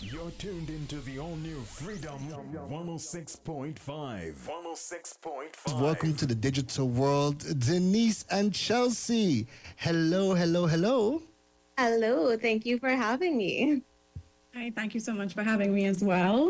You're tuned into the all-new Freedom 106.5. 106.5. Welcome to the digital world, Denise and Chelsea. Hello, hello, hello. Hello, thank you for having me. Hi, thank you so much for having me as well.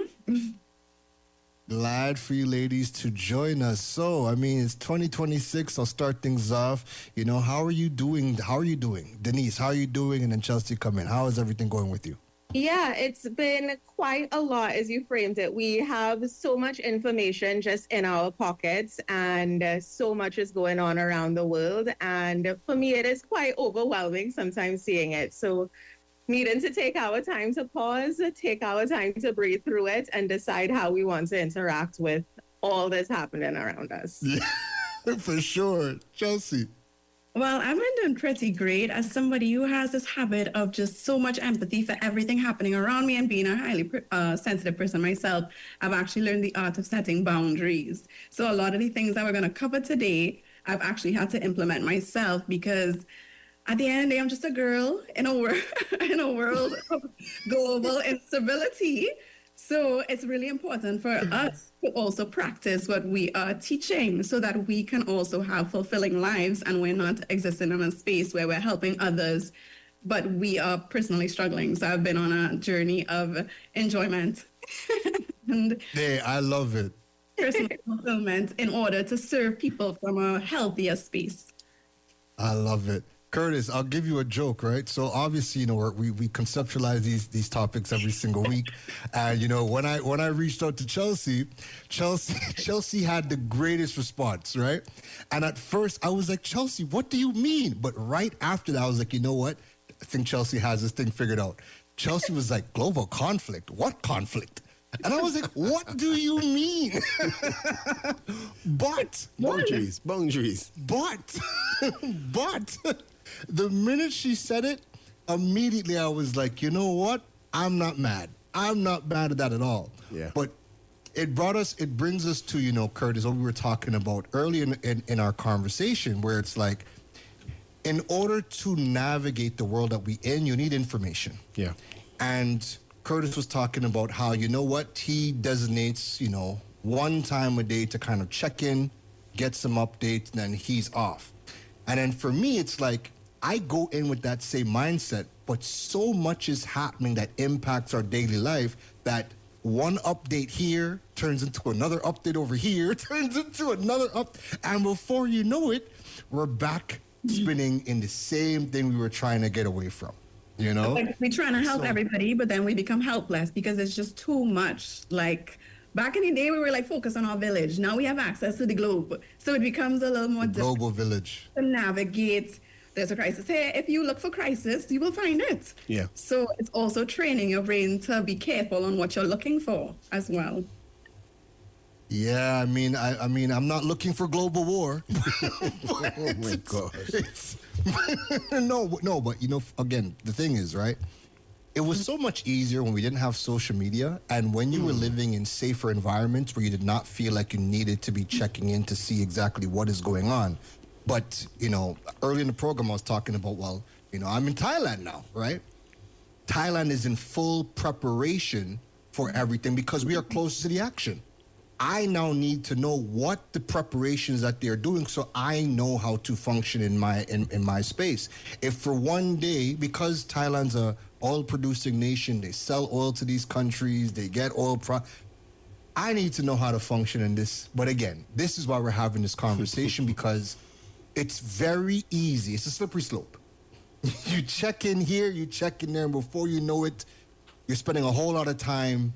Glad for you ladies to join us. So, it's 2026. I'll start things off. How are you doing? Denise, how are you doing? And then Chelsea, come in. How is everything going with you? Yeah, it's been quite a lot as you framed it. We have so much information just in our pockets, and so much is going on around the world. And for me, it is quite overwhelming sometimes seeing it. So needing to take our time to pause, take our time to breathe through it, and decide how we want to interact with all that's happening around us. Yeah, for sure. Chelsea. Well, I've been doing pretty great as somebody who has this habit of just so much empathy for everything happening around me, and being a highly sensitive person myself. I've actually learned the art of setting boundaries. So a lot of the things that we're going to cover today, I've actually had to implement myself, because at the end of the day, I'm just a girl in a world of global instability. So it's really important for us to also practice what we are teaching so that we can also have fulfilling lives, and we're not existing in a space where we're helping others, but we are personally struggling. So I've been on a journey of enjoyment and Hey, I love it. personal fulfillment in order to serve people from a healthier space. I love it. Curtis, I'll give you a joke, right? So obviously, we conceptualize these topics every single week, and when I reached out to Chelsea had the greatest response, right? And at first, I was like, Chelsea, what do you mean? But right after that, I was like, you know what? I think Chelsea has this thing figured out. Chelsea was like, global conflict? What conflict? And I was like, what do you mean? But Boundaries. But the minute she said it, immediately I was like, you know what? I'm not mad. I'm not mad at that at all. Yeah. But it brings us to, Curtis, what we were talking about early in our conversation, where it's like, in order to navigate the world that we in, you need information. Yeah. And Curtis was talking about how, he designates, one time a day to kind of check in, get some updates, and then he's off. And then for me, it's like, I go in with that same mindset, but so much is happening that impacts our daily life that one update here turns into another update over here, turns into another and before you know it, we're back spinning in the same thing we were trying to get away from, Like, we're trying to help everybody, but then we become helpless because it's just too much. Like, back in the day, we were focused on our village. Now we have access to the globe. So it becomes a little more difficult global village to navigate. There's a crisis here. If you look for crisis, you will find it. Yeah. So it's also training your brain to be careful on what you're looking for as well. Yeah, I'm not looking for global war. Oh my gosh. No, but again, the thing is, right? It was so much easier when we didn't have social media, and when you were living in safer environments where you did not feel like you needed to be checking in to see exactly what is going on. But, early in the program, I was talking about, I'm in Thailand now, right? Thailand is in full preparation for everything because we are close to the action. I now need to know what the preparations that they're doing so I know how to function in my space. If for one day, because Thailand's a oil-producing nation, they sell oil to these countries, they get oil I need to know how to function in this. But again, this is why we're having this conversation because it's very easy. It's a slippery slope. You check in here, you check in there, and before you know it, you're spending a whole lot of time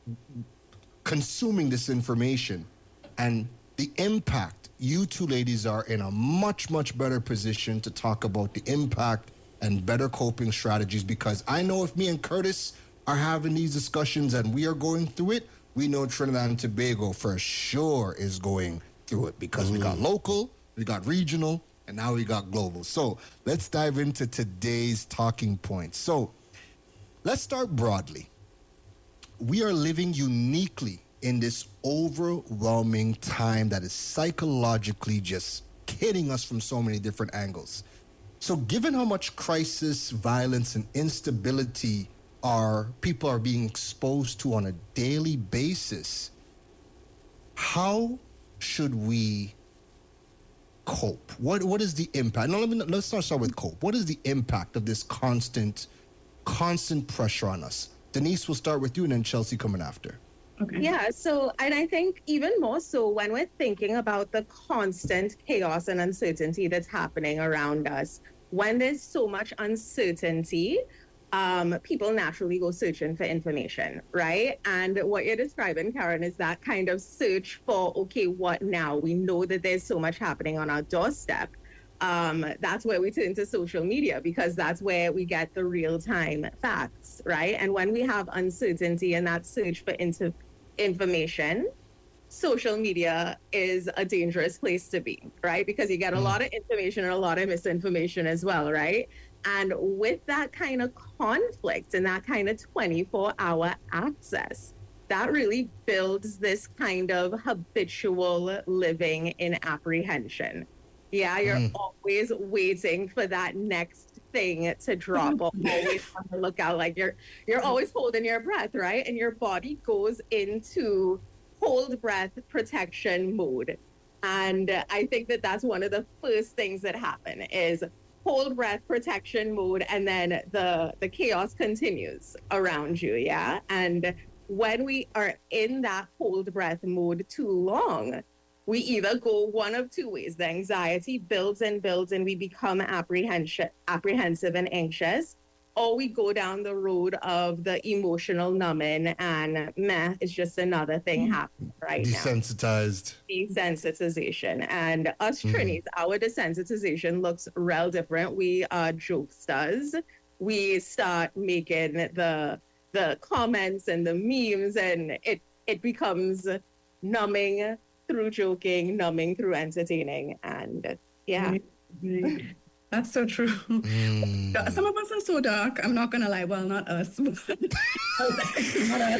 consuming this information. And the impact, you two ladies are in a much, much better position to talk about the impact and better coping strategies, because I know if me and Curtis are having these discussions and we are going through it, we know Trinidad and Tobago for sure is going through it because we got local, we got regional, and now we got global. So let's dive into today's talking points. So let's start broadly. We are living uniquely in this overwhelming time that is psychologically just hitting us from so many different angles. So given how much crisis, violence, and instability people are being exposed to on a daily basis, how should we cope? What is the impact? Now, let's not start with cope. What is the impact of this constant pressure on us? Denise, we'll start with you, and then Chelsea coming after. Okay. Yeah, so, and I think even more so when we're thinking about the constant chaos and uncertainty that's happening around us, when there's so much uncertainty, people naturally go searching for information, right? And what you're describing, Karen, is that kind of search for, okay, what now? We know that there's so much happening on our doorstep. That's where we turn to social media, because that's where we get the real-time facts, right? And when we have uncertainty and that search for information, social media is a dangerous place to be, right? Because you get a lot of information and a lot of misinformation as well, right? And with that kind of conflict and that kind of 24-hour access, that really builds this kind of habitual living in apprehension. Yeah, you're always waiting for that next thing to drop, or always on the lookout. Like you're always holding your breath, right? And your body goes into hold breath protection mode. And I think that that's one of the first things that happen is hold breath protection mode, and then the chaos continues around you. Yeah. And when we are in that hold breath mode too long, we either go one of two ways. The anxiety builds and builds and we become apprehensive and anxious, or we go down the road of the emotional numbing and it's just another thing happening right Desensitized. now. Desensitization. And us Trinis, our desensitization looks real different. We are jokesters. We start making the comments and the memes, and it becomes numbing through joking, numbing through entertaining. And yeah. That's so true. Some of us are so dark. I'm not going to lie. Well, not us. Not us.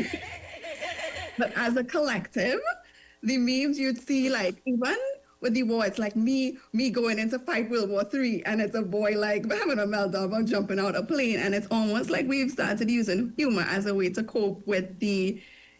But as a collective, the memes you'd see, like, even with the war, it's like me going into fight World War III, and it's a boy like having a meltdown or jumping out a plane. And it's almost like we've started using humor as a way to cope with the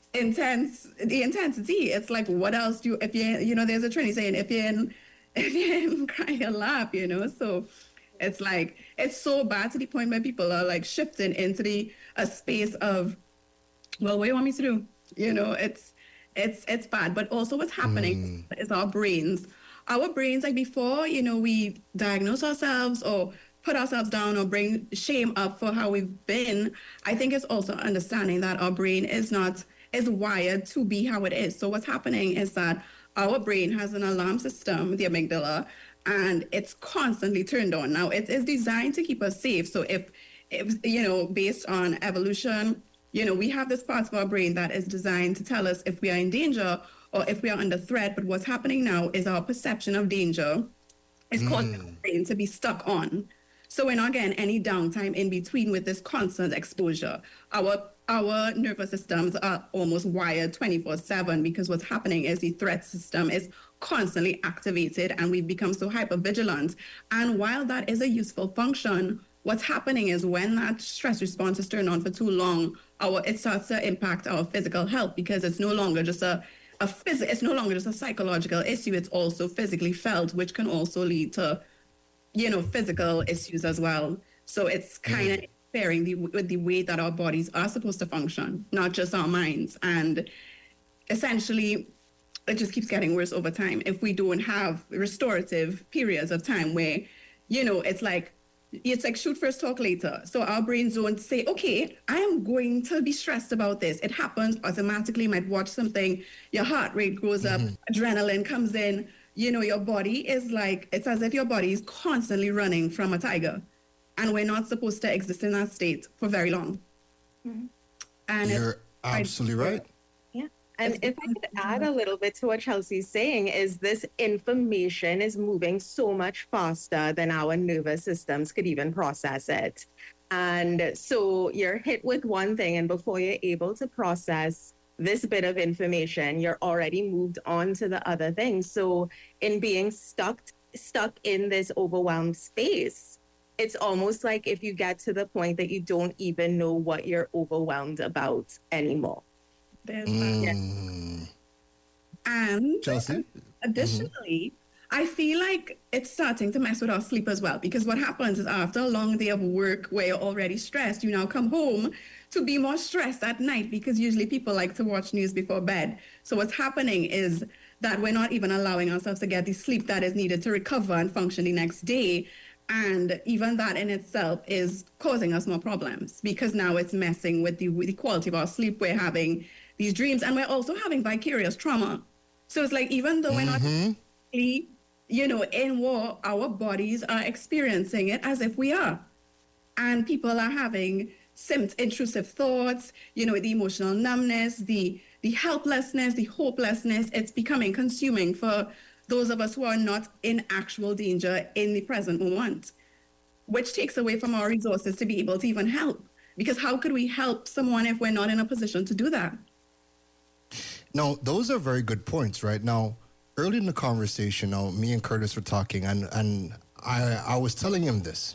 intensity. It's like, what else do you, if you know, there's a Trini saying, if you cry, you laugh, you know? So it's like, it's so bad to the point where people are like shifting into a space of, well, what do you want me to do? You know, it's bad. But also what's happening is our brains, like before, you know, we diagnose ourselves or put ourselves down or bring shame up for how we've been. I think it's also understanding that our brain is wired to be how it is. So what's happening is that our brain has an alarm system, the amygdala, and it's constantly turned on. Now, it is designed to keep us safe. So if you know, based on evolution, you know, we have this part of our brain that is designed to tell us if we are in danger or if we are under threat. But what's happening now is our perception of danger is causing our brain to be stuck on. So we're not getting any downtime in between with this constant exposure. Our nervous systems are almost wired 24/7 because what's happening is the threat system is constantly activated and we've become so hypervigilant. And while that is a useful function, what's happening is when that stress response is turned on for too long, it starts to impact our physical health, because it's no longer just it's no longer just a psychological issue. It's also physically felt, which can also lead to, you know, physical issues as well. So it's kind of interfering with the way that our bodies are supposed to function, not just our minds. And essentially, it just keeps getting worse over time if we don't have restorative periods of time where, you know, it's like shoot first, talk later. So our brains don't say, okay, I am going to be stressed about this. It happens automatically. You might watch something, your heart rate goes up, adrenaline comes in. You know, your body is like, it's as if your body is constantly running from a tiger. And we're not supposed to exist in that state for very long. And you're absolutely right. Yeah. And if I could add a little bit to what Chelsea's saying, is this information is moving so much faster than our nervous systems could even process it. And so you're hit with one thing, and before you're able to process this bit of information, you're already moved on to the other thing. So in being stuck in this overwhelmed space, it's almost like if you get to the point that you don't even know what you're overwhelmed about anymore. There's that. Mm. And Chelsea? additionally, I feel like it's starting to mess with our sleep as well, because what happens is after a long day of work where you're already stressed, you now come home to be more stressed at night, because usually people like to watch news before bed. So what's happening is that we're not even allowing ourselves to get the sleep that is needed to recover and function the next day. And even that in itself is causing us more problems, because now it's messing with the quality of our sleep. We're having these dreams, and we're also having vicarious trauma. So it's like, even though we're not really, in war, our bodies are experiencing it as if we are. And people are having intrusive thoughts, the emotional numbness, the helplessness, the hopelessness. It's becoming consuming for those of us who are not in actual danger in the present moment, which takes away from our resources to be able to even help. Because how could we help someone if we're not in a position to do that? No, those are very good points, right? Now, early in the conversation, me and Curtis were talking, and I was telling him this.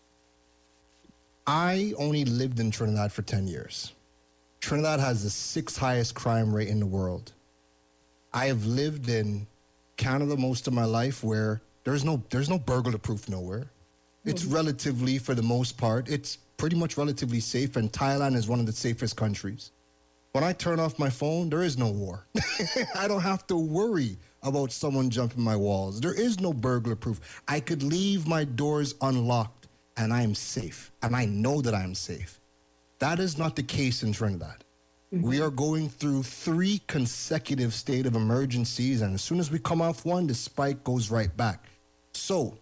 I only lived in Trinidad for 10 years. Trinidad has the 6th highest crime rate in the world. I have lived in Canada most of my life, where there's no burglar proof nowhere. It's relatively, for the most part, it's pretty much relatively safe, and Thailand is one of the safest countries. When I turn off my phone, there is no war. I don't have to worry about someone jumping my walls. There is no burglar proof. I could leave my doors unlocked and I am safe, and I know that I am safe. That is not the case in Trinidad. We are going through 3 consecutive state of emergencies, and as soon as we come off one, the spike goes right back. So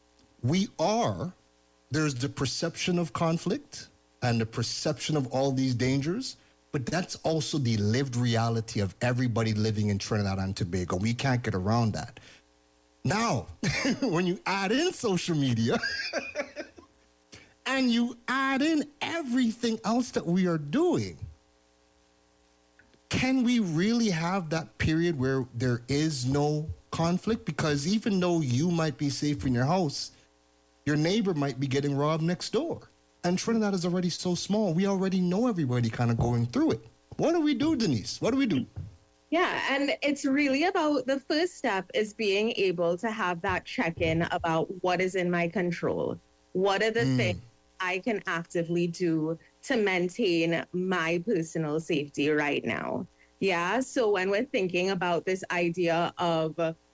there's the perception of conflict and the perception of all these dangers, but that's also the lived reality of everybody living in Trinidad and Tobago. We can't get around that. Now, when you add in social media and you add in everything else that we are doing, can we really have that period where there is no conflict? Because even though you might be safe in your house, your neighbor might be getting robbed next door. And Trinidad is already so small. We already know everybody kind of going through it. What do we do, Denise? What do we do? Yeah, and it's really about, the first step is being able to have that check-in about what is in my control. What are the things I can actively do to maintain my personal safety right now? Yeah, so when we're thinking about this idea of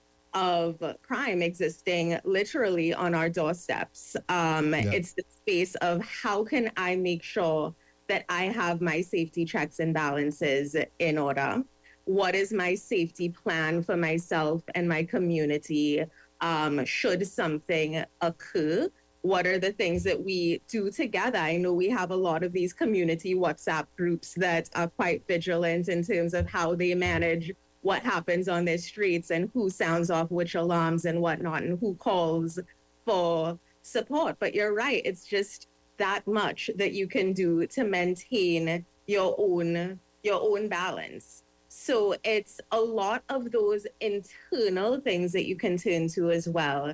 crime existing literally on our doorsteps, it's the space of how can I make sure that I have my safety checks and balances in order? What is my safety plan for myself and my community should something occur? What are the things that we do together? I know we have a lot of these community WhatsApp groups that are quite vigilant in terms of how they manage what happens on their streets and who sounds off which alarms and whatnot and who calls for support. But you're right, it's just that much that you can do to maintain your own balance. So it's a lot of those internal things that you can turn to as well,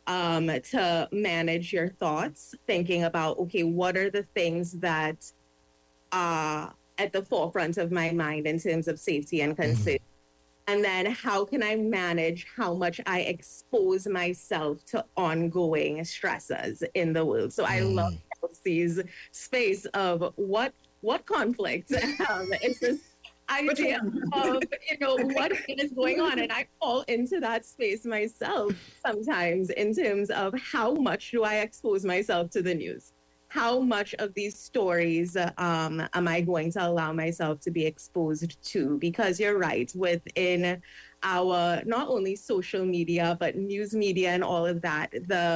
to manage your thoughts, thinking about, okay, what are the things that are at the forefront of my mind in terms of safety and concern? And then how can I manage how much I expose myself to ongoing stressors in the world? So I love Chelsea's space of what conflict? It's this idea of, what is going on. And I fall into that space myself sometimes in terms of how much do I expose myself to the news? How much of these stories am I going to allow myself to be exposed to? Because you're right, within our not only social media, but news media and all of that,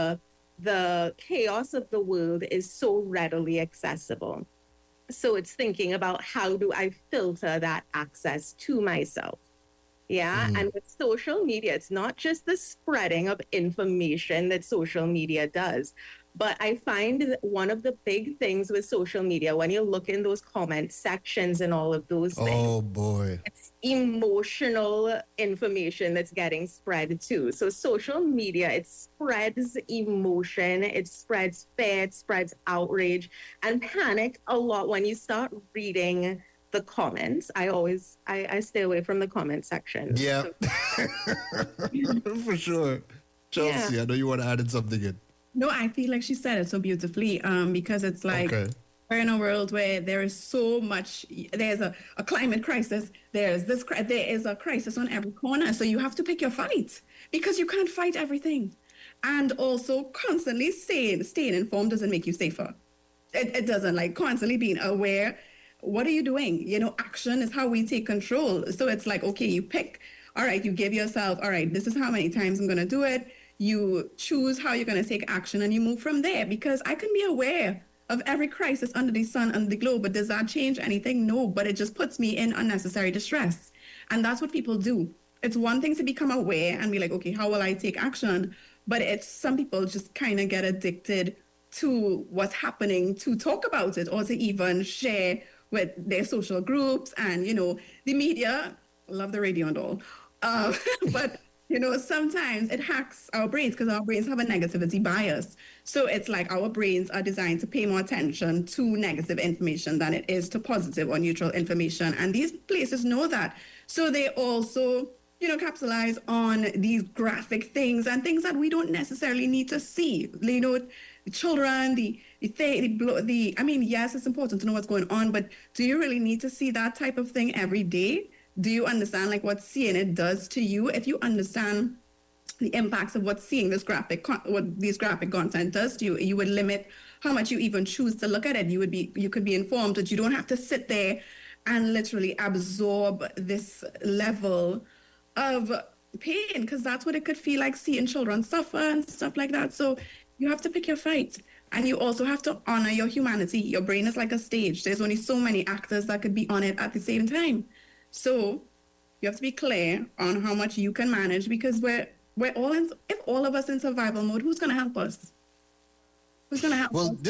the chaos of the world is so readily accessible. So it's thinking about how do I filter that access to myself? Yeah. And with social media, it's not just the spreading of information that social media does, But I find that one of the big things with social media, when you look in those comment sections and all of those things, Oh boy. it's emotional information that's getting spread too. So social media, it spreads emotion, it spreads fear, it spreads outrage and panic a lot when you start reading the comments. I stay away from the comment section. Yeah. For sure. Chelsea, Yeah. I know you want to add in something in. No, I feel like she said it so beautifully, because it's like Okay. we're in a world where there is so much, there's a climate crisis, there is a crisis on every corner. So you have to pick your fight because you can't fight everything. And also constantly staying informed doesn't make you safer. It doesn't, like constantly being aware. What are you doing? You know, action is how we take control. So it's like, okay, you pick, all right, you give yourself, all right, this is how many times I'm going to do it. You choose how you're going to take action and you move from there, because I can be aware of every crisis under the sun, under the globe, but does that change anything? No, but it just puts me in unnecessary distress. And that's what people do. It's one thing to become aware and be like, okay, how will I take action? But it's some people just kind of get addicted to what's happening to talk about it or to even share with their social groups. And, you know, the media, love the radio and all, but you know, sometimes it hacks our brains because our brains have a negativity bias. So it's like our brains are designed to pay more attention to negative information than it is to positive or neutral information. And these places know that. So they also, you know, capitalize on these graphic things and things that we don't necessarily need to see. You know, the children, I mean, yes, it's important to know what's going on, but do you really need to see that type of thing every day? Do you understand like what seeing it does to you? If you understand the impacts of what seeing this graphic content does to you, you would limit how much you even choose to look at it. You could be informed, but you don't have to sit there and literally absorb this level of pain, because that's what it could feel like seeing children suffer and stuff like that. So you have to pick your fight. And you also have to honor your humanity. Your brain is like a stage. There's only so many actors that could be on it at the same time. So you have to be clear on how much you can manage, because we're all in, if all of us in survival mode, who's going to help us? Who's going to help us? Well,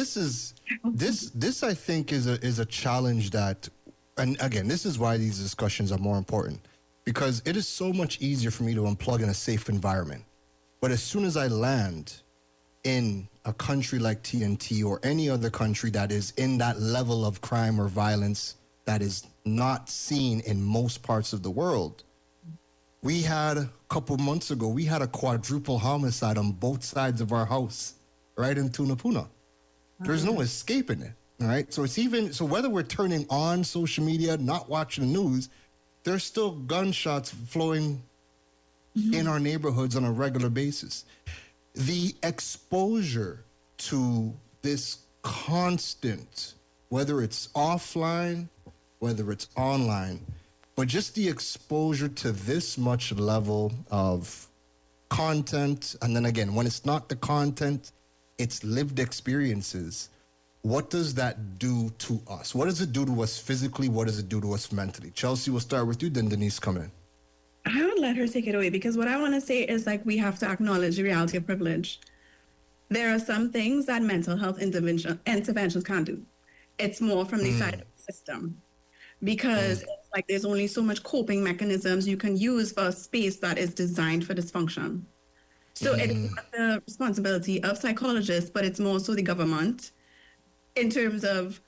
this I think is a challenge that, and again, this is why these discussions are more important, because it is so much easier for me to unplug in a safe environment. But as soon as I land in a country like TNT or any other country that is in that level of crime or violence that is not seen in most parts of the world. We had a couple months ago, we had a quadruple homicide on both sides of our house, right in Tunapuna. There's no escaping it, all right? So so whether we're turning on social media, not watching the news, there's still gunshots flowing in our neighborhoods on a regular basis. The exposure to this constant, whether it's offline, whether it's online, but just the exposure to this much level of content. And then again, when it's not the content, it's lived experiences. What does that do to us? What does it do to us physically? What does it do to us mentally? Chelsea, we'll start with you, then Denise come in. I would let her take it away, because what I want to say is like we have to acknowledge the reality of privilege. There are some things that mental health interventions can't do. It's more from the side of the system, because it's like there's only so much coping mechanisms you can use for a space that is designed for dysfunction. So it is not the responsibility of psychologists, but it's more so the government, in terms of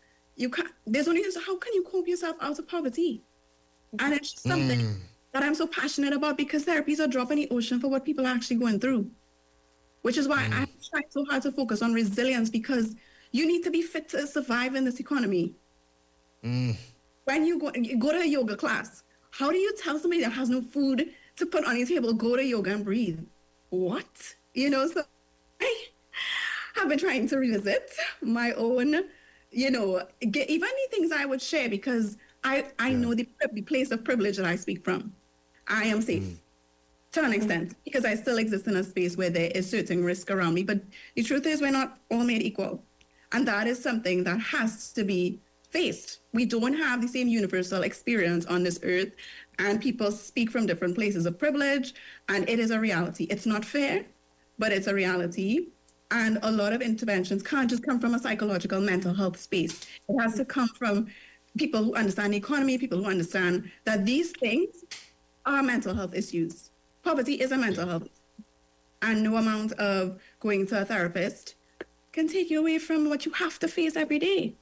how can you cope yourself out of poverty? And it's just something that I'm so passionate about, because therapies are a drop in the ocean for what people are actually going through, which is why I try so hard to focus on resilience, because you need to be fit to survive in this economy. When you go to a yoga class, how do you tell somebody that has no food to put on your table, go to yoga and breathe? What? You know, so I have been trying to revisit my own, you know, even the things I would share, because I know the place of privilege that I speak from. I am safe to an extent, because I still exist in a space where there is certain risk around me. But the truth is, we're not all made equal. And that is something that has to be faced. We don't have the same universal experience on this earth, and people speak from different places of privilege, and it is a reality. It's not fair, but it's a reality. And a lot of interventions can't just come from a psychological mental health space. It has to come from people who understand the economy, people who understand that these things are mental health issues. Poverty is a mental health issue. And no amount of going to a therapist can take you away from what you have to face every day.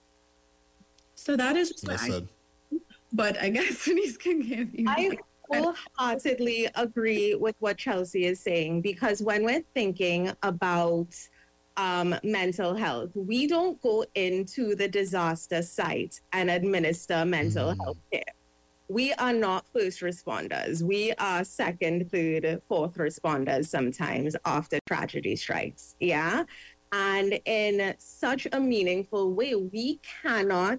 So that is just but I guess Denise can give you. I wholeheartedly agree with what Chelsea is saying, because when we're thinking about mental health, we don't go into the disaster site and administer mental health care. We are not first responders. We are second, third, fourth responders sometimes after tragedy strikes. Yeah. And in such a meaningful way, we cannot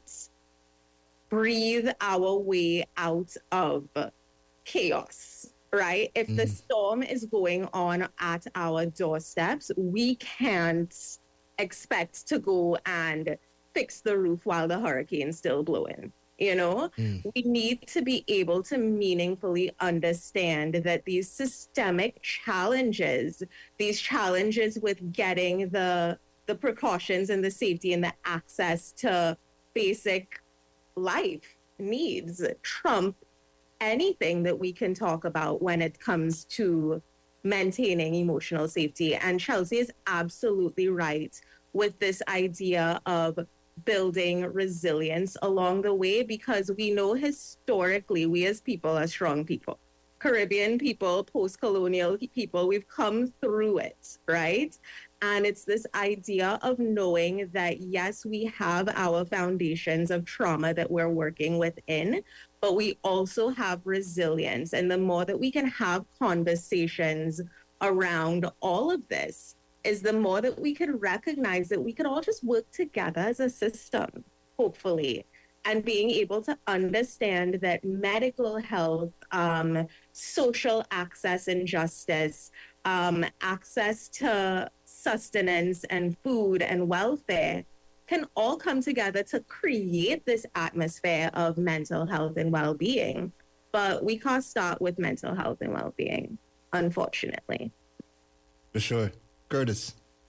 breathe our way out of chaos, right? If the storm is going on at our doorsteps, we can't expect to go and fix the roof while the hurricane's still blowing. You know, we need to be able to meaningfully understand that these systemic challenges, these challenges with getting the precautions and the safety and the access to basic life needs trump anything that we can talk about when it comes to maintaining emotional safety. And Chelsea is absolutely right with this idea of building resilience along the way, because we know historically we as people are strong people. Caribbean people, post-colonial people, we've come through it, right? And it's this idea of knowing that, yes, we have our foundations of trauma that we're working within, but we also have resilience. And the more that we can have conversations around all of this, is the more that we could recognize that we could all just work together as a system, hopefully, and being able to understand that medical health, social access and justice, access to sustenance and food and welfare can all come together to create this atmosphere of mental health and well-being. But we can't start with mental health and well-being, unfortunately. For sure. Curtis.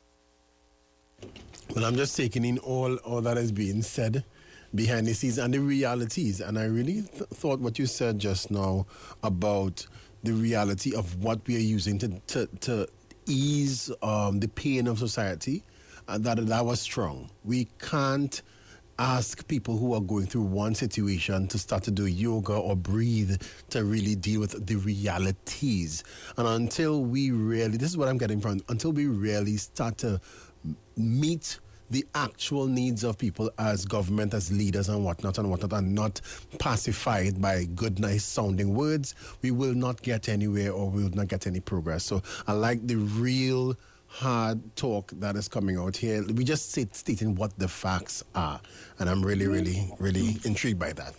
Well, I'm just taking in all that is being said behind the scenes and the realities. And I really thought what you said just now about the reality of what we are using to ease the pain of society, that was strong. We can't ask people who are going through one situation to start to do yoga or breathe to really deal with the realities. And until we really, this is what I'm getting from, until we really start to meet the actual needs of people as government, as leaders and whatnot, and not pacified by good, nice sounding words, we will not get anywhere or we will not get any progress. So I like the real hard talk that is coming out here. We just stating what the facts are. And I'm really, really, really intrigued by that.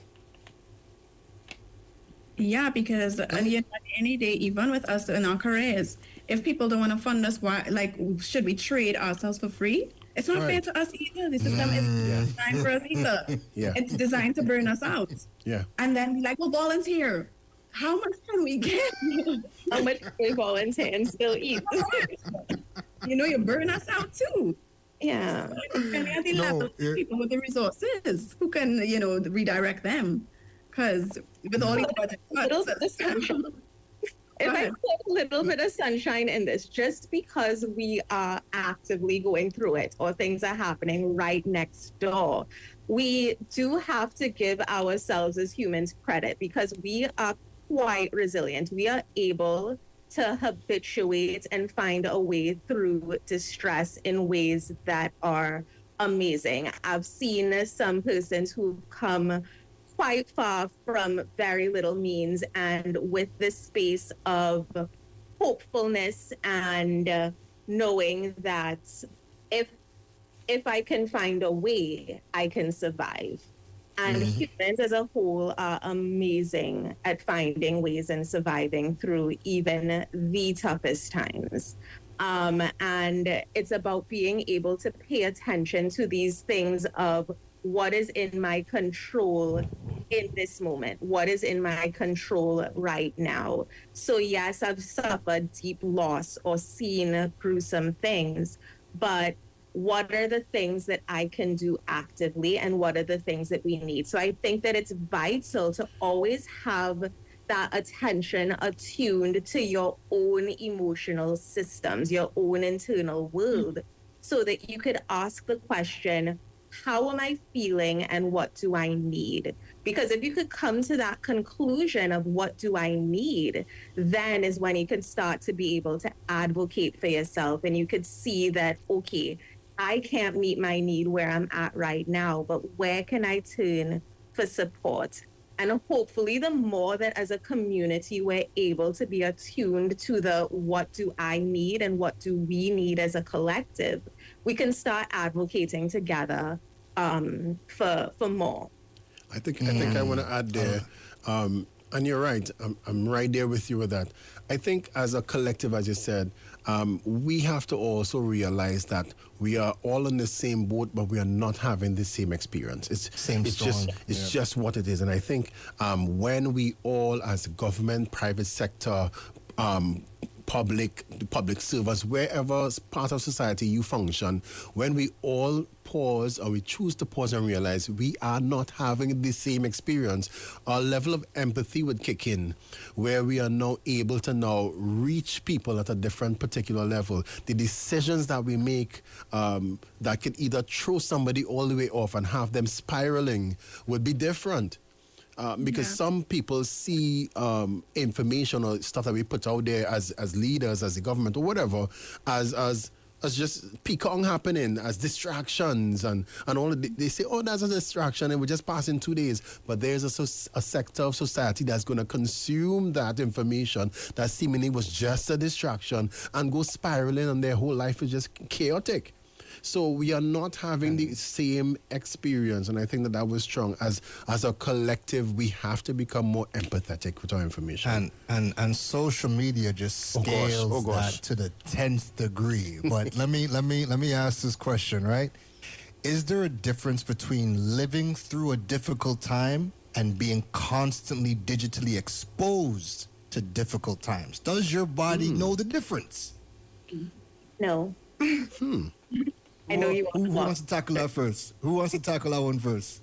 Yeah, because at the end of any day, even with us in our careers, if people don't want to fund us, why? Like, should we trade ourselves for free? It's not fair to us either. The system is designed for us either. It's designed to burn us out. Yeah. And then be like, well, volunteer. How much can we get? How much can we volunteer and still eat? You know, you burn us out too. Yeah. And at the level, people with the resources who can, you know, redirect them. Because with all these budget cuts, if I put a little bit of sunshine in this, just because we are actively going through it or things are happening right next door, we do have to give ourselves as humans credit, because we are quite resilient. We are able to habituate and find a way through distress in ways that are amazing. I've seen some persons who've come quite far from very little means, and with this space of hopefulness and knowing that if I can find a way, I can survive. And humans as a whole are amazing at finding ways and surviving through even the toughest times. And it's about being able to pay attention to these things of what is in my control in this moment, what is in my control right now. So yes, I've suffered deep loss or seen gruesome things, but what are the things that I can do actively and what are the things that we need? So I think that it's vital to always have that attention attuned to your own emotional systems, your own internal world, so that you could ask the question, how am I feeling and what do I need? Because if you could come to that conclusion of what do I need, then is when you could start to be able to advocate for yourself and you could see that, okay, I can't meet my need where I'm at right now, but where can I turn for support? And hopefully the more that as a community we're able to be attuned to the what do I need and what do we need as a collective, we can start advocating together for more. I think I want to add there, and you're right. I'm right there with you with that. I think as a collective, as you said, we have to also realize that we are all in the same boat, but we are not having the same experience. It's just what it is. And I think when we all, as government, private sector, public servers, wherever part of society you function, when we all pause or we choose to pause and realize we are not having the same experience, our level of empathy would kick in, where we are now able to now reach people at a different particular level. The decisions that we make that could either throw somebody all the way off and have them spiraling would be different. Because some people see information or stuff that we put out there as leaders, as the government or whatever, as just peacock happening, as distractions and all. They say, oh, that's a distraction and we're just passing 2 days. But there's a sector of society that's going to consume that information that seemingly was just a distraction and go spiraling and their whole life is just chaotic. So we are not having the same experience, and I think that was strong. As a collective, we have to become more empathetic with our information. And social media just scales that to the 10th degree. But let me ask this question, right? Is there a difference between living through a difficult time and being constantly digitally exposed to difficult times? Does your body know the difference? No. I know you want Who wants to tackle that first? Who wants to tackle that one first?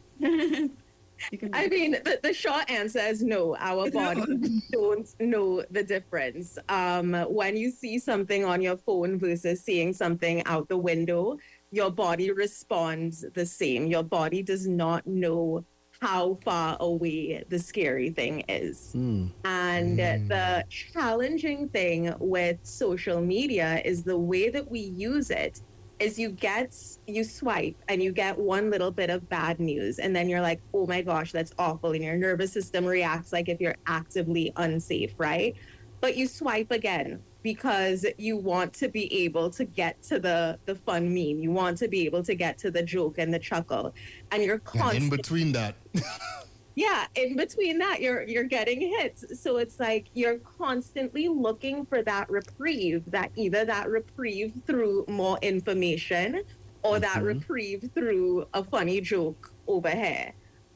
I mean, the short answer is no. Our bodies don't know the difference. When you see something on your phone versus seeing something out the window, your body responds the same. Your body does not know how far away the scary thing is. And the challenging thing with social media is the way that we use it is you swipe and you get one little bit of bad news and then you're like, oh my gosh, that's awful. And your nervous system reacts like if you're actively unsafe, right? But you swipe again because you want to be able to get to the fun meme. You want to be able to get to the joke and the chuckle. And you're constantly... in between that. Yeah, in between that, you're getting hits. So it's like you're constantly looking for that reprieve, that either that reprieve through more information or that reprieve through a funny joke over here.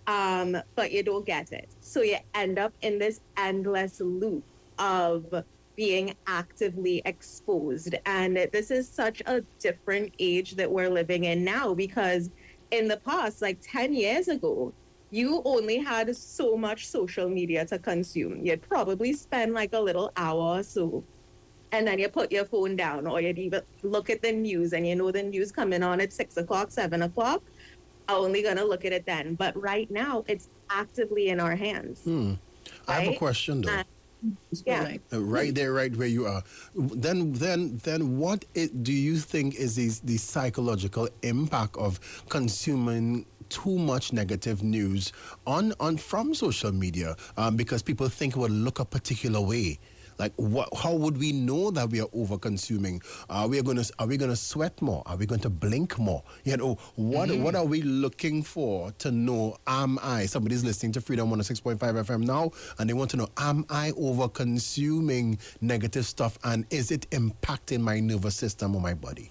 But you don't get it. So you end up in this endless loop of being actively exposed. And this is such a different age that we're living in now, because in the past, like 10 years ago, you only had so much social media to consume. You'd probably spend like a little hour or so, and then you put your phone down, or you'd even look at the news, and you know the news coming on at 6 o'clock, 7 o'clock. I'm only going to look at it then. But right now, it's actively in our hands. Right? I have a question, though. Right there, right where you are. Then what do you think is the psychological impact of consuming too much negative news on from social media? Because people think it will look a particular way. Like, how would we know that we are over consuming? Are we gonna sweat more? Are we going to blink more? You know, what are we looking for to know? Am I? Somebody's listening to Freedom 106.5 FM now, and they want to know: am I over consuming negative stuff, and is it impacting my nervous system or my body?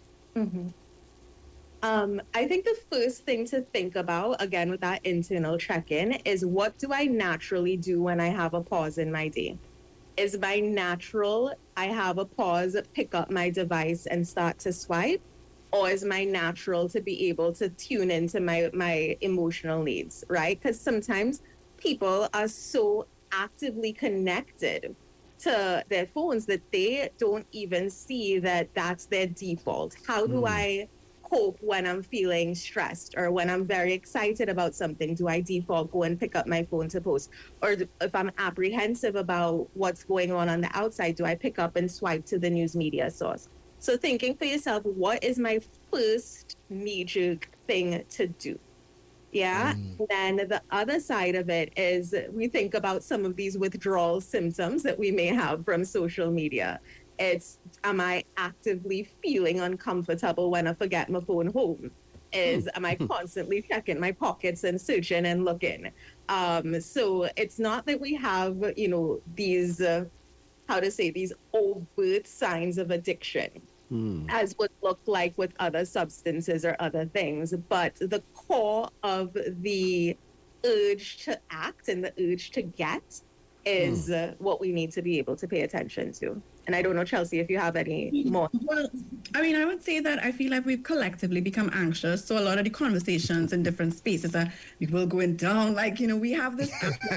I think the first thing to think about, again with that internal check-in, is what do I naturally do when I have a pause in my day? Is my natural I have a pause, pick up my device and start to swipe? Or is my natural to be able to tune into my emotional needs, right? Because sometimes people are so actively connected to their phones that they don't even see that that's their default. How do I cope when I'm feeling stressed or when I'm very excited about something? Do I default go and pick up my phone to post? Or if I'm apprehensive about what's going on the outside, do I pick up and swipe to the news media source? So thinking for yourself, what is my first knee-jerk thing to do? Yeah. Then the other side of it is we think about some of these withdrawal symptoms that we may have from social media. It's, am I actively feeling uncomfortable when I forget my phone home? Am I constantly checking my pockets and searching and looking? So it's not that we have, these, these overt signs of addiction. As would look like with other substances or other things. But the core of the urge to act and the urge to get is what we need to be able to pay attention to. And I don't know, Chelsea, if you have any more. Well, I mean, I would say that I feel like we've collectively become anxious. So a lot of the conversations in different spaces are people going down, we have this...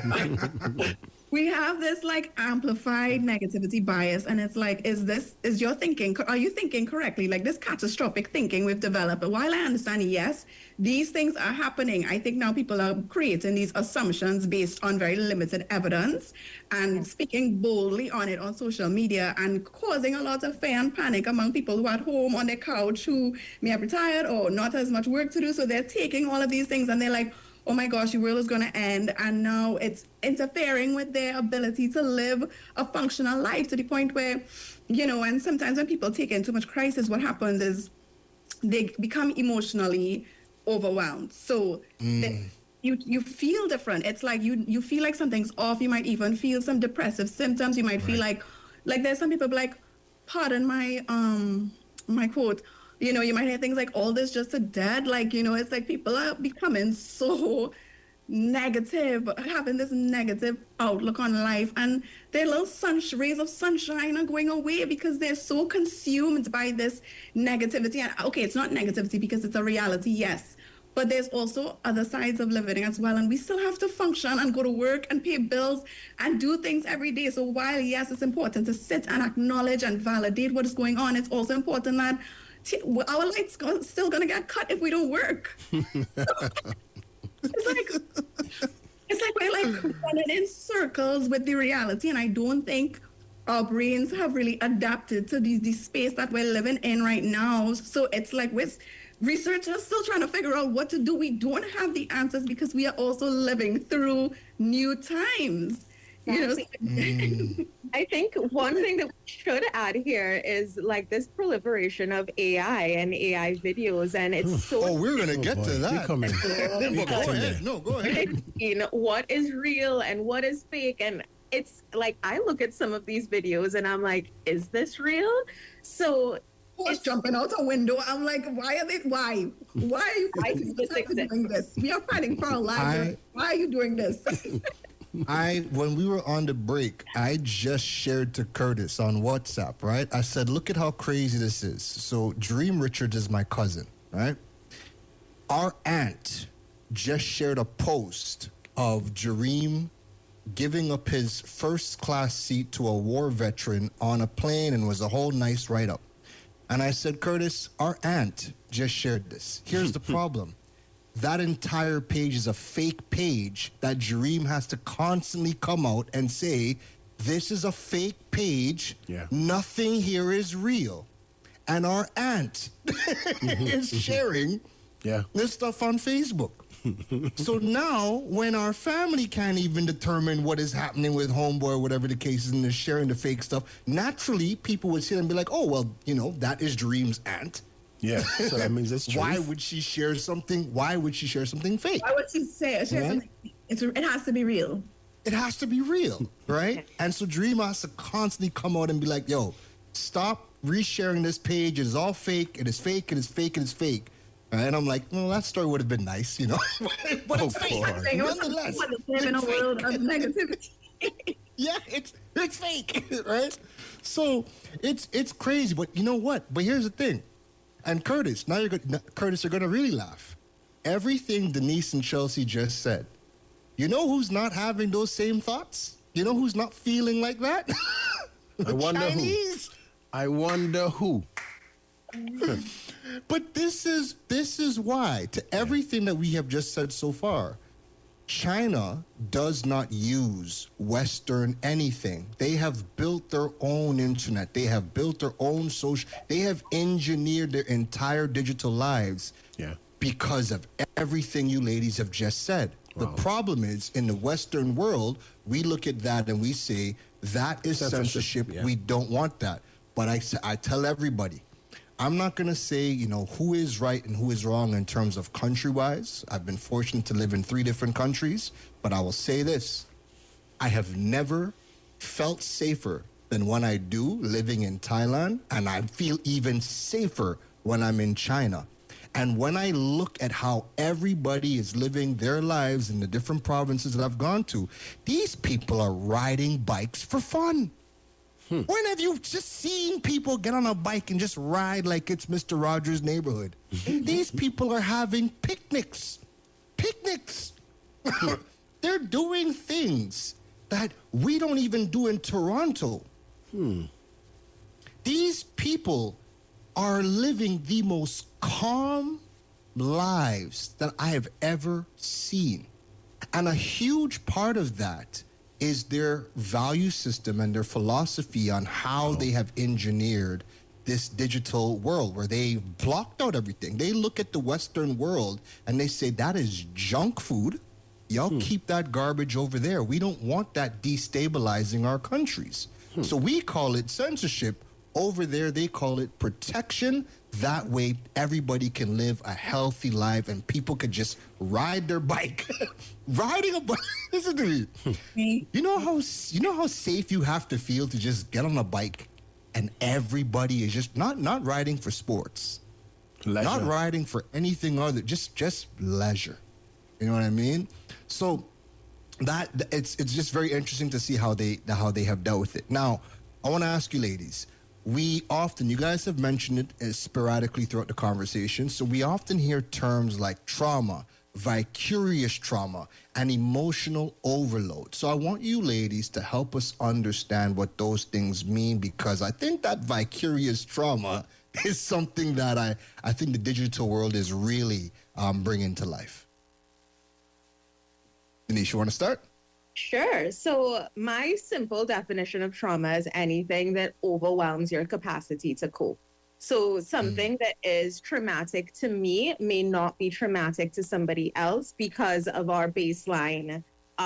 We have this amplified negativity bias, and it's like, are you thinking correctly? Like this catastrophic thinking we've developed. But while I understand, yes, these things are happening, I think now people are creating these assumptions based on very limited evidence and speaking boldly on it on social media and causing a lot of fear and panic among people who are at home on their couch who may have retired or not as much work to do. So they're taking all of these things and they're like, oh my gosh, the world is going to end. And now it's interfering with their ability to live a functional life to the point where, and sometimes when people take in too much crisis, what happens is they become emotionally overwhelmed. So you feel different. It's like you feel like something's off. You might even feel some depressive symptoms. You might feel like there's some people like, pardon my my quote, you might hear things like all this just a dead, it's like people are becoming so negative, having this negative outlook on life, and their little rays of sunshine are going away because they're so consumed by this negativity. And okay, it's not negativity because it's a reality, yes, but there's also other sides of living as well, and we still have to function and go to work and pay bills and do things every day. So while yes, it's important to sit and acknowledge and validate what is going on, it's also important that our lights still gonna get cut if we don't work. It's like we're running in circles with the reality, and I don't think our brains have really adapted to the space that we're living in right now. So it's like we're researchers still trying to figure out what to do. We don't have the answers because we are also living through new times. I think one thing that we should add here is this proliferation of AI and AI videos, and it's so... Oh, we're going to get to that. Go ahead. No, go ahead. What is real and what is fake, and it's like I look at some of these videos and I'm like, is this real? So it's jumping out a window. I'm like, why are you doing this? We are fighting for our lives. Why are you doing this? When we were on the break, I just shared to Curtis on WhatsApp, right? I said, look at how crazy this is. So Dream Richards is my cousin, right? Our aunt just shared a post of Dream giving up his first class seat to a war veteran on a plane, and was a whole nice write-up. And I said, Curtis, our aunt just shared this. Here's the problem. That entire page is a fake page that Dream has to constantly come out and say, this is a fake page. Yeah. Nothing here is real. And our aunt is sharing this stuff on Facebook. So now when our family can't even determine what is happening with homeboy or whatever the case is, and they're sharing the fake stuff, naturally people would sit and be like, oh, well, that is Dream's aunt. Yeah, so that means it's true. Why would she share something fake? Why would she share something? It has to be real. It has to be real, right? And so Dream has to constantly come out and be like, yo, stop resharing this page. It is all fake. It is fake. It is fake. It is fake. And I'm like, well, that story would have been nice, but it's fake. Nonetheless, live in a world of negativity. Yeah, it's fake, right? So it's crazy, but you know what? But here's the thing, and Curtis, Curtis, you're gonna really laugh. Everything Denise and Chelsea just said. You know who's not having those same thoughts? You know who's not feeling like that? I wonder Chinese. who. I wonder who. But this is why, to everything that we have just said so far, China does not use Western anything. They have built their own internet. They have built their own social. They have engineered their entire digital lives because of everything you ladies have just said. Wow. The problem is, in the Western world, we look at that and we say, that is censorship. We don't want that. But I tell everybody, I'm not going to say, who is right and who is wrong in terms of country-wise. I've been fortunate to live in 3 different countries, but I will say this. I have never felt safer than when I do living in Thailand, and I feel even safer when I'm in China. And when I look at how everybody is living their lives in the different provinces that I've gone to, these people are riding bikes for fun. When have you just seen people get on a bike and just ride like it's Mr. Rogers' neighborhood? These people are having picnics. Picnics. They're doing things that we don't even do in Toronto. These people are living the most calm lives that I have ever seen. And a huge part of that is their value system and their philosophy on how they have engineered this digital world where they blocked out everything. They look at the Western world and they say, that is junk food. Y'all keep that garbage over there. We don't want that destabilizing our countries. So we call it censorship. Over there, they call it protection. That way, everybody can live a healthy life and people could just ride their bike. Riding a bike. Listen to me. You know how safe you have to feel to just get on a bike and everybody is just not riding for sports. Leisure. Not riding for anything other, just leisure. You know what I mean? So that it's just very interesting to see how they have dealt with it. Now, I want to ask you ladies, you guys have mentioned it sporadically throughout the conversation, so we often hear terms like trauma, vicarious trauma, and emotional overload. So I want you ladies to help us understand what those things mean, because I think that vicarious trauma is something that I think the digital world is really bringing to life. Denise, you want to start? Sure. So my simple definition of trauma is anything that overwhelms your capacity to cope. So something that is traumatic to me may not be traumatic to somebody else because of our baseline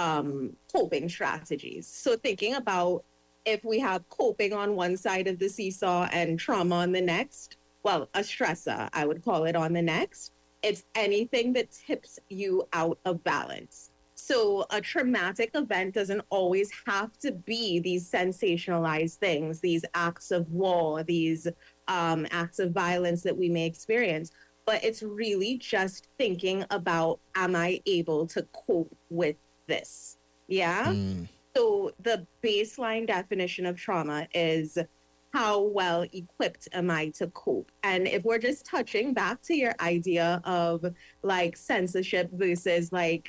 coping strategies. So thinking about if we have coping on one side of the seesaw and trauma on the next, well, a stressor, I would call it, on the next, it's anything that tips you out of balance. So a traumatic event doesn't always have to be these sensationalized things, these acts of war, these acts of violence that we may experience. But it's really just thinking about, am I able to cope with this? Yeah. So the baseline definition of trauma is, how well equipped am I to cope? And if we're just touching back to your idea of like censorship versus like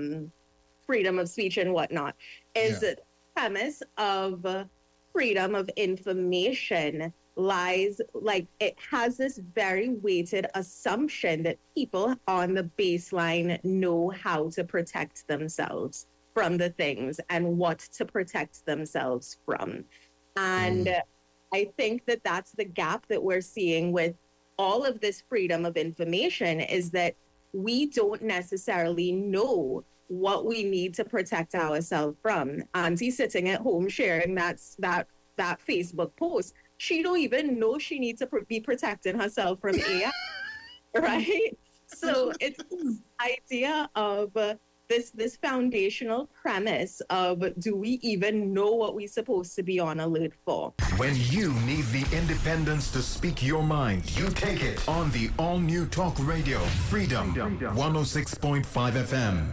freedom of speech and whatnot, is the premise of freedom of information lies, like, it has this very weighted assumption that people on the baseline know how to protect themselves from the things and what to protect themselves from. And I think that that's the gap that we're seeing with all of this freedom of information, is that we don't necessarily know what we need to protect ourselves from. Auntie sitting at home sharing that Facebook post, she don't even know she needs to be protecting herself from AI, right? So it's this idea of this foundational premise of, do we even know what we're supposed to be on alert for? When you need the independence to speak your mind, you take it on the all-new talk radio, Freedom 106.5 FM.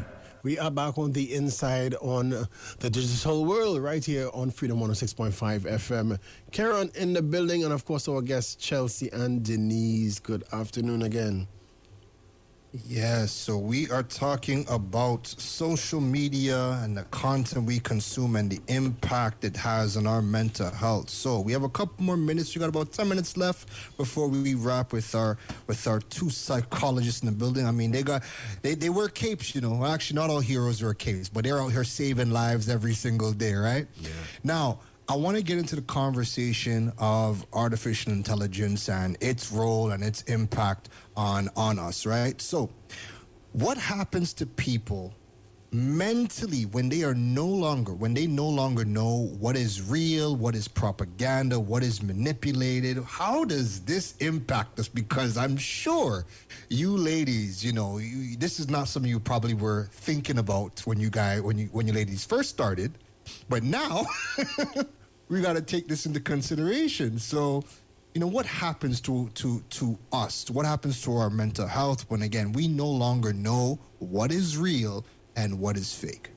We are back on the inside on the digital world right here on Freedom 106.5 FM. Karen in the building, and of course our guests Chelsea and Denise. Good afternoon again. Yes, so we are talking about social media and the content we consume and the impact it has on our mental health. So we have a couple more minutes. We got about 10 minutes left before we wrap with our two psychologists in the building. I mean, they wear capes, you know. Well, actually, not all heroes wear capes, but they're out here saving lives every single day, right? Yeah. Now, I want to get into the conversation of artificial intelligence and its role and its impact on us, right? So, what happens to people mentally when they no longer know what is real, what is propaganda, what is manipulated? How does this impact us? Because I'm sure you ladies, you know, this is not something you probably were thinking about when you ladies first started. But now we got to take this into consideration. So, you know, what happens to us? What happens to our mental health when, again, we no longer know what is real and what is fake?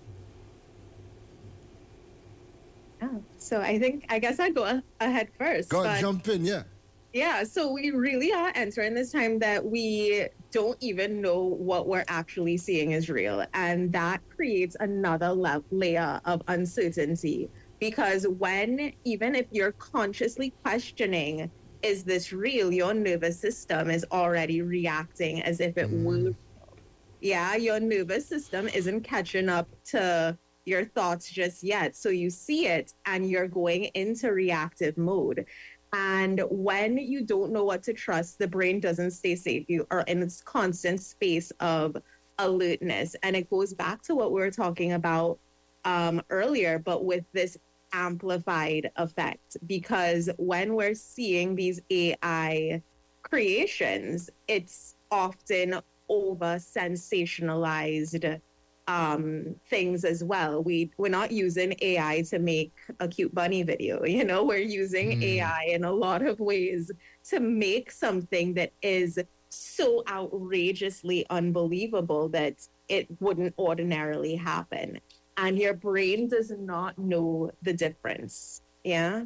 So I guess I'd go ahead first. Go ahead, jump in, yeah. Yeah, so we really are entering this time that we don't even know what we're actually seeing is real. And that creates another layer of uncertainty. Because even if you're consciously questioning, is this real? Your nervous system is already reacting as if it were. Yeah, your nervous system isn't catching up to your thoughts just yet. So you see it and you're going into reactive mode. And when you don't know what to trust, the brain doesn't stay safe. You are in this constant space of alertness. And it goes back to what we were talking about earlier, but with this amplified effect, because when we're seeing these AI creations, it's often over sensationalized things as well. We're not using AI to make a cute bunny video, you know, we're using AI in a lot of ways to make something that is so outrageously unbelievable that it wouldn't ordinarily happen. And your brain does not know the difference. Yeah.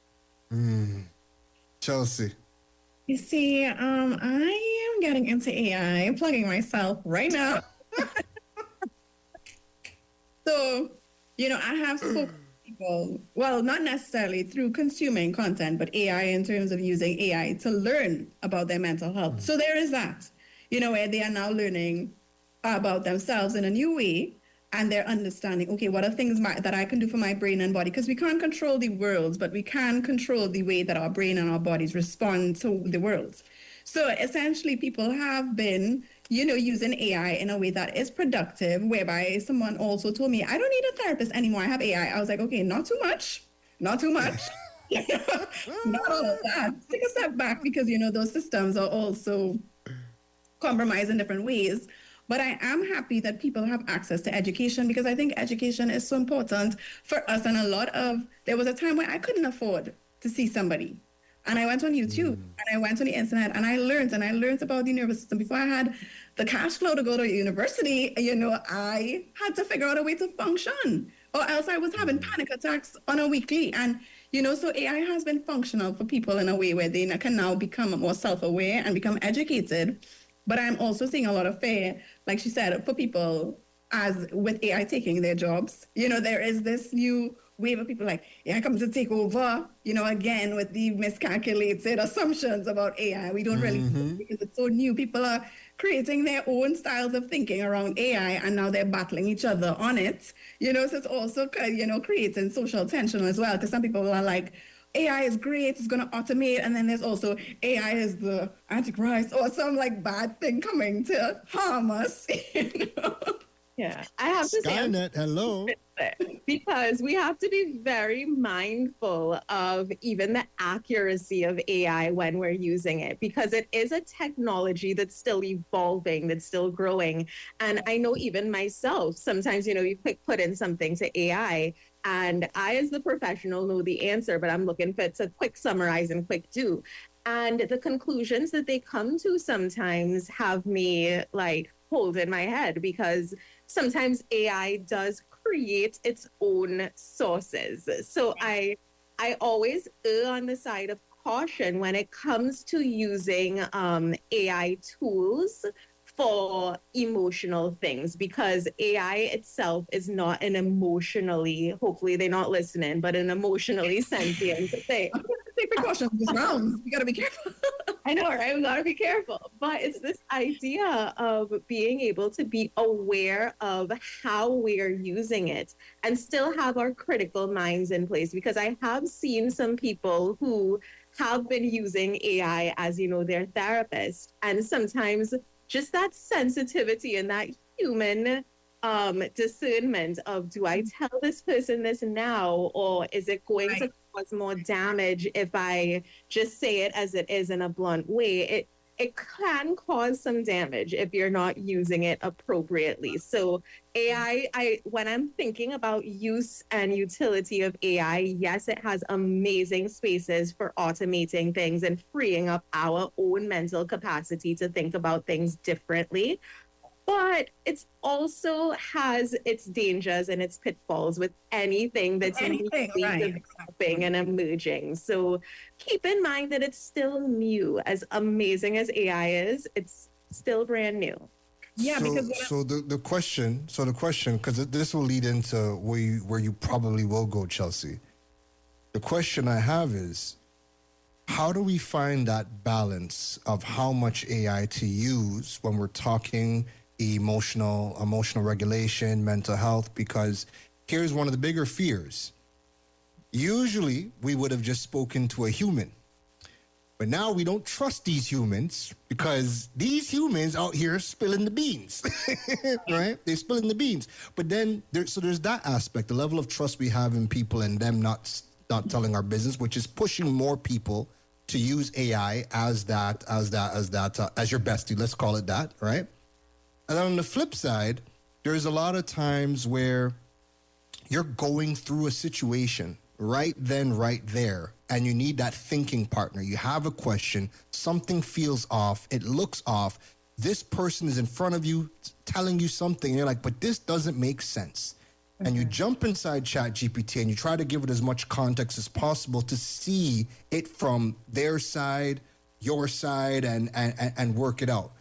Chelsea. You see, I am getting into AI. I'm plugging myself right now. So, you know, I have spoken to people, well, not necessarily through consuming content, but AI in terms of using AI to learn about their mental health. So there is that, you know, where they are now learning about themselves in a new way. And they're understanding, okay, what are things that I can do for my brain and body? Because we can't control the world, but we can control the way that our brain and our bodies respond to the world. So essentially, people have been, you know, using AI in a way that is productive, whereby someone also told me, I don't need a therapist anymore. I have AI. I was like, okay, not too much. Not all of that. Take a step back because, you know, those systems are also compromised in different ways. But I am happy that people have access to education because I think education is so important for us. And there was a time when I couldn't afford to see somebody. And I went on YouTube and I went on the internet and I learned about the nervous system. Before I had the cash flow to go to university, you know, I had to figure out a way to function or else I was having panic attacks on a weekly. And, you know, so AI has been functional for people in a way where they can now become more self-aware and become educated. But I'm also seeing a lot of fear, like she said, for people as with AI taking their jobs. You know, there is this new wave of people like, AI comes to take over, you know, again, with the miscalculated assumptions about AI. We don't really know because it's so new. People are creating their own styles of thinking around AI, and now they're battling each other on it. You know, so it's also, you know, creating social tension as well, because some people are like, AI is great, it's going to automate, and then there's also AI is the Antichrist or some like bad thing coming to harm us. You know? Yeah, I have to Skynet, hello. Because we have to be very mindful of even the accuracy of AI when we're using it, because it is a technology that's still evolving, that's still growing. And I know even myself, sometimes, you know, you put in something to AI and I, as the professional, know the answer, but I'm looking for it to quick summarize and quick do. And the conclusions that they come to sometimes have me like hold in my head, because sometimes AI does create its own sources. So I always err on the side of caution when it comes to using AI tools for emotional things, because AI itself is not an emotionally, hopefully they're not listening, but an emotionally sentient thing. Take precautions this round. You gotta be careful. I know, right? We gotta be careful. But it's this idea of being able to be aware of how we're using it and still have our critical minds in place. Because I have seen some people who have been using AI as, their therapist. And sometimes just that sensitivity and that human discernment of, do I tell this person this now, or is it going to cause more damage if I just say it as it is in a blunt way? It can cause some damage if you're not using it appropriately. So AI, when I'm thinking about use and utility of AI, yes, it has amazing spaces for automating things and freeing up our own mental capacity to think about things differently. But it also has its dangers and its pitfalls with anything that's developing and emerging. So keep in mind that it's still new. As amazing as AI is, it's still brand new. Yeah, so the question, because this will lead into where you probably will go, Chelsea. The question I have is, how do we find that balance of how much AI to use when we're talking emotional regulation, mental health? Because here's one of the bigger fears. Usually we would have just spoken to a human, but now we don't trust these humans because these humans out here spilling the beans, right? They're spilling the beans. But then there's that aspect, the level of trust we have in people and them not telling our business, which is pushing more people to use AI as your bestie, let's call it that, right? And then on the flip side, there's a lot of times where you're going through a situation right then, right there, and you need that thinking partner. You have a question, something feels off, it looks off. This person is in front of you telling you something, and you're like, but this doesn't make sense. Mm-hmm. And you jump inside ChatGPT and you try to give it as much context as possible to see it from their side, your side, and work it out.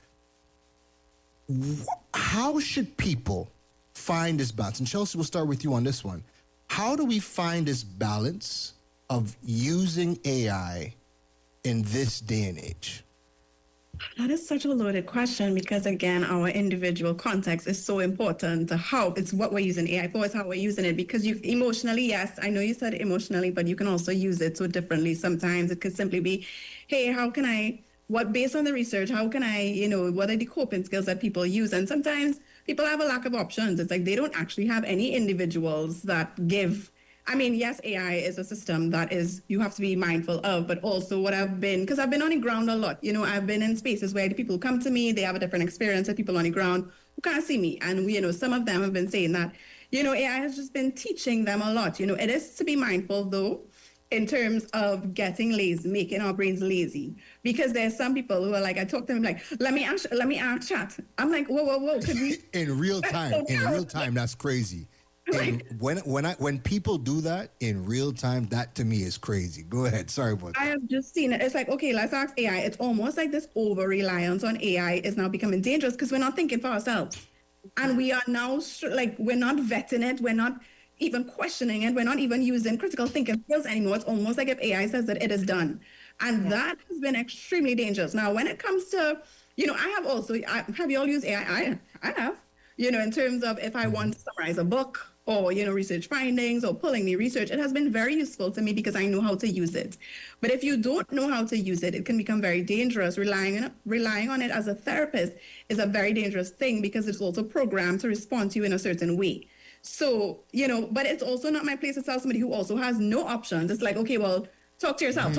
How should people find this balance? And Chelsea, we'll start with you on this one. How do we find this balance of using AI in this day and age? That is such a loaded question because, again, our individual context is so important to how it's what we're using AI for, is how we're using it. Because you emotionally, yes, I know you said emotionally, but you can also use it so differently. Sometimes it could simply be, hey, how can I, based on the research, how can I, what are the coping skills that people use? And sometimes people have a lack of options. It's like they don't actually have any individuals that give. I mean, yes, AI is a system that you have to be mindful of, but also because I've been on the ground a lot. I've been in spaces where the people come to me, they have a different experience than people on the ground who can't see me. And, some of them have been saying that, AI has just been teaching them a lot. It is to be mindful, though, in terms of getting lazy, making our brains lazy. Because there's some people who are like, I talk to them like, let me ask chat. I'm like, whoa, could we? In real time, that's crazy. Right. When people do that in real time, that to me is crazy. Go ahead. Sorry about that. I have just seen it. It's like, okay, let's ask AI. It's almost like this over-reliance on AI is now becoming dangerous because we're not thinking for ourselves. And we are now, we're not vetting it. We're not even questioning it. We're not even using critical thinking skills anymore. It's almost like if AI says that it is done. And that has been extremely dangerous. Now, when it comes to, have you all used AI? I have, in terms of if I want to summarize a book, or, research findings or pulling the research, it has been very useful to me because I know how to use it. But if you don't know how to use it, it can become very dangerous. Relying on it as a therapist is a very dangerous thing because it's also programmed to respond to you in a certain way. So, but it's also not my place to tell somebody who also has no options. It's like, okay, well, talk to yourself,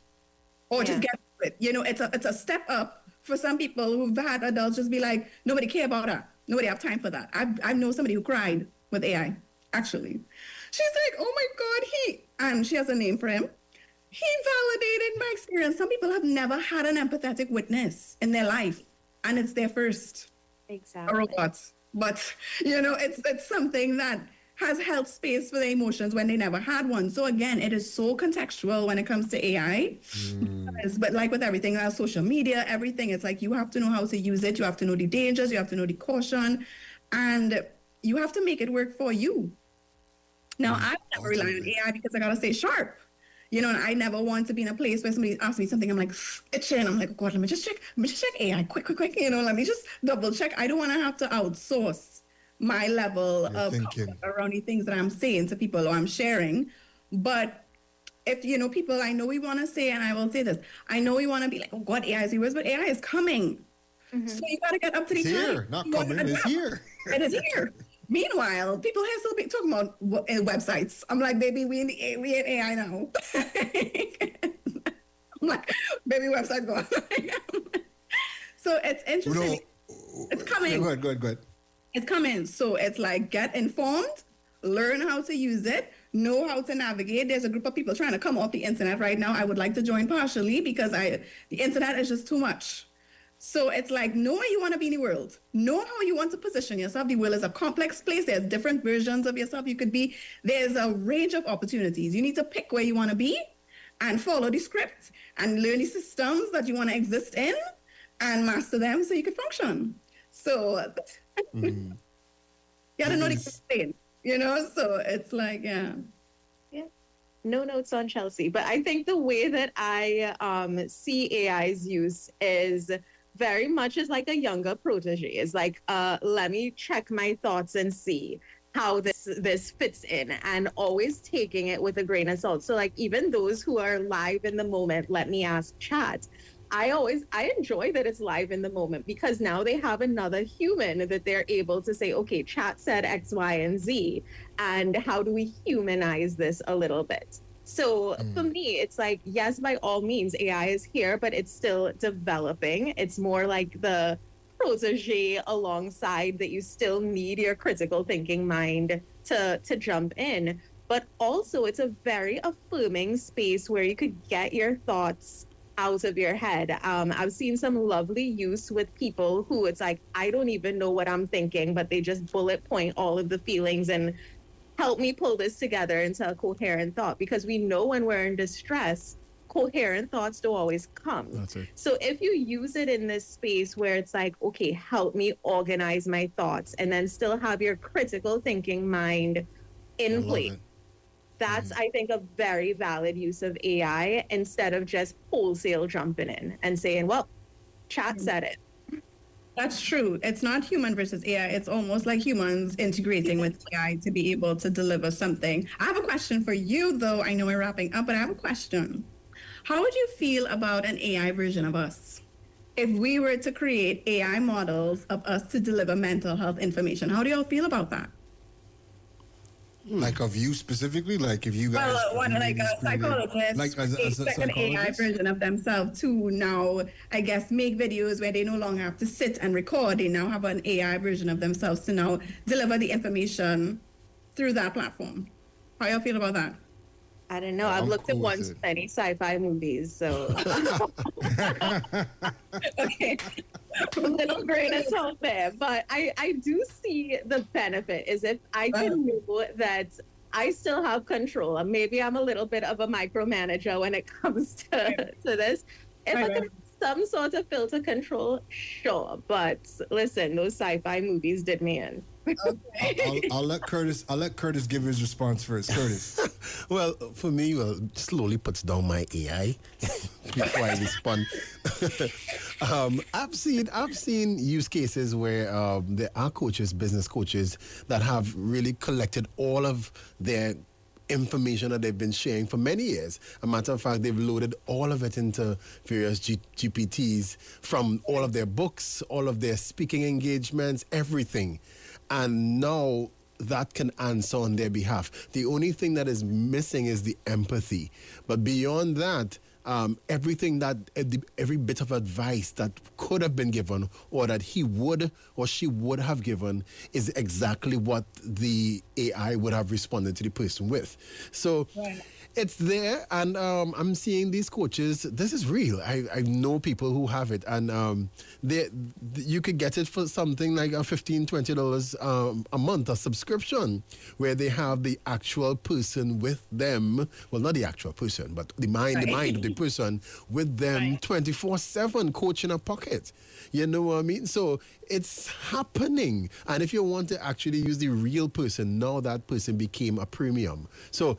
or just get it. It's a step up for some people who've had adults just be like, nobody care about that. Nobody have time for that. I know somebody who cried with AI, actually. She's like, oh my God, and she has a name for him. He validated my experience. Some people have never had an empathetic witness in their life, and it's their first. Exactly. A robot. but it's something that has held space for their emotions when they never had one. So again, it is so contextual when it comes to AI. But like with everything else, social media, everything, it's like you have to know how to use it. You have to know the dangers. You have to know the caution, and you have to make it work for you. Now, I never rely on AI because I gotta stay sharp. And I never want to be in a place where somebody asks me something. I'm like, itching. I'm like, oh God, let me just check AI, quick. Let me just double check. I don't want to have to outsource my level of around the things that I'm saying to people or I'm sharing. But if, people, I know we want to say, and I will say this, I know we want to be like, oh God, AI is the worst, but AI is coming. So you got to get up to the time. It's here, not coming, it's here. It is here. Meanwhile, people are still talking about websites. I'm like, baby, we in AI now. I'm like, baby, website go. So it's interesting. It's coming. Go ahead. It's coming. So it's like, get informed, learn how to use it, know how to navigate. There's a group of people trying to come off the internet right now. I would like to join partially because the internet is just too much. So it's like, know where you want to be in the world. Know how you want to position yourself. The world is a complex place. There's different versions of yourself you could be. There's a range of opportunities. You need to pick where you want to be and follow the script and learn the systems that you want to exist in and master them so you can function. So you got to know the thing, So it's like, yeah. No notes on Chelsea, but I think the way that I see AI's use is very much as like a younger protege. It's like, let me check my thoughts and see how this fits in, and always taking it with a grain of salt. So like, even those who are live in the moment, let me ask chat. I enjoy that it's live in the moment because now they have another human that they're able to say, okay, chat said X, Y, and Z, and how do we humanize this a little bit? So for me, it's like, yes, by all means, AI is here, but it's still developing. It's more like the protege alongside that you still need your critical thinking mind to jump in. But also, it's a very affirming space where you could get your thoughts out of your head. I've seen some lovely use with people who it's like, I don't even know what I'm thinking, but they just bullet point all of the feelings and help me pull this together into a coherent thought, because we know when we're in distress, coherent thoughts don't always come. That's it. So if you use it in this space where it's like, okay, help me organize my thoughts, and then still have your critical thinking mind in place. That's, I think, a very valid use of AI instead of just wholesale jumping in and saying, well, chat said it. That's true. It's not human versus AI. It's almost like humans integrating with AI to be able to deliver something. I have a question for you, though. I know we're wrapping up, but I have a question. How would you feel about an AI version of us? If we were to create AI models of us to deliver mental health information, how do y'all feel about that? Like of you specifically? Like if you guys... Well, one like a psychologist, like as a like an AI version of themselves to now, I guess, make videos where they no longer have to sit and record. They now have an AI version of themselves to now deliver the information through that platform. How y'all feel about that? I don't know. I've looked at one too many sci-fi movies, so... Okay. A little grain of salt there. But I do see the benefit is if I can know that I still have control. And maybe I'm a little bit of a micromanager when it comes to this. If I can have some sort of filter control, sure. But listen, those sci-fi movies did me in. Okay. I'll let Curtis give his response first. Curtis. Well, for me, slowly puts down my AI before I respond. I've seen use cases where there are coaches, business coaches, that have really collected all of their information that they've been sharing for many years. A matter of fact, they've loaded all of it into various GPTs from all of their books, all of their speaking engagements, everything. And now that can answer on their behalf. The only thing that is missing is the empathy. But beyond that, everything that every bit of advice that could have been given or that he would or she would have given is exactly what the AI would have responded to the person with. So it's there, and I'm seeing these coaches. This is real. I know people who have it, and you could get it for something like $15, $20 a month, a subscription, where they have the actual person with them. Well, not the actual person, but the mind of the person with them 24/7, coach in a pocket. You know what I mean? So it's happening. And if you want to actually use the real person, now that person became a premium. So